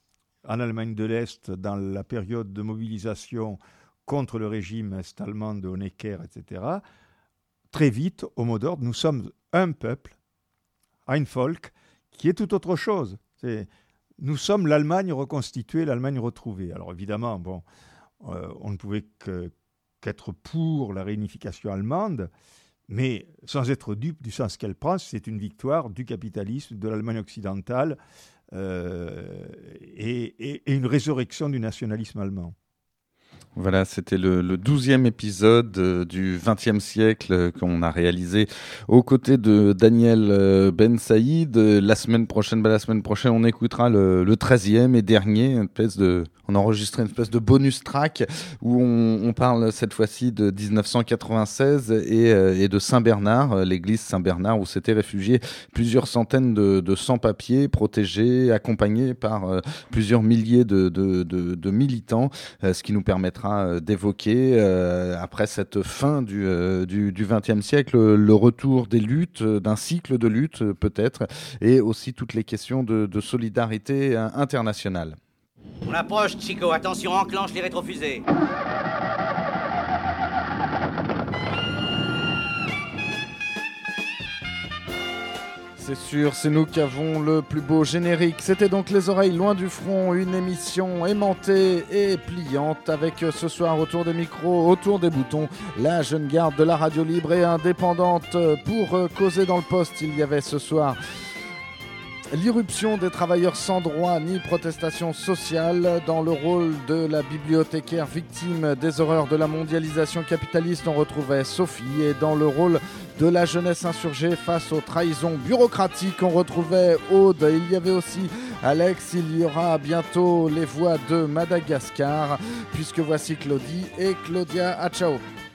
en Allemagne de l'Est, dans la période de mobilisation contre le régime est-allemand de Honecker, et cetera, très vite au mot d'ordre « nous sommes un peuple », ein Volk, qui est tout autre chose. C'est... Nous sommes l'Allemagne reconstituée, l'Allemagne retrouvée. Alors évidemment, bon, euh, on ne pouvait que, qu'être pour la réunification allemande, mais sans être dupe du sens qu'elle prend, c'est une victoire du capitalisme, de l'Allemagne occidentale euh, et, et, et une résurrection du nationalisme allemand. Voilà, c'était le, le douzième épisode euh, du vingtième siècle euh, qu'on a réalisé aux côtés de Daniel euh, Ben Saïd. Euh, la semaine prochaine, bah, la semaine prochaine, on écoutera le, le treizième et dernier. Une espèce de, on a enregistré une espèce de bonus track où on, on parle cette fois-ci de dix-neuf cent quatre-vingt-seize et, euh, et de Saint-Bernard, euh, l'église Saint-Bernard où s'étaient réfugiés plusieurs centaines de, de sans-papiers protégés, accompagnés par euh, plusieurs milliers de, de, de, de militants, euh, ce qui nous permettra d'évoquer, euh, après cette fin du, euh, du, du vingtième siècle, le retour des luttes, d'un cycle de luttes euh, peut-être, et aussi toutes les questions de, de solidarité euh, internationale. On approche, Chico. Attention, enclenche les rétrofusées. C'est sûr, c'est nous qui avons le plus beau générique. C'était donc Les Oreilles Loin du Front, une émission aimantée et pliante avec ce soir autour des micros, autour des boutons, la jeune garde de la radio libre et indépendante. Pour causer dans le poste, il y avait ce soir l'irruption des travailleurs sans droit ni protestation sociale. Dans le rôle de la bibliothécaire victime des horreurs de la mondialisation capitaliste, on retrouvait Sophie, et dans le rôle de la jeunesse insurgée face aux trahisons bureaucratiques, on retrouvait Aude. Il y avait aussi Alex, il y aura bientôt les voix de Madagascar, puisque voici Claudie et Claudia. À ciao.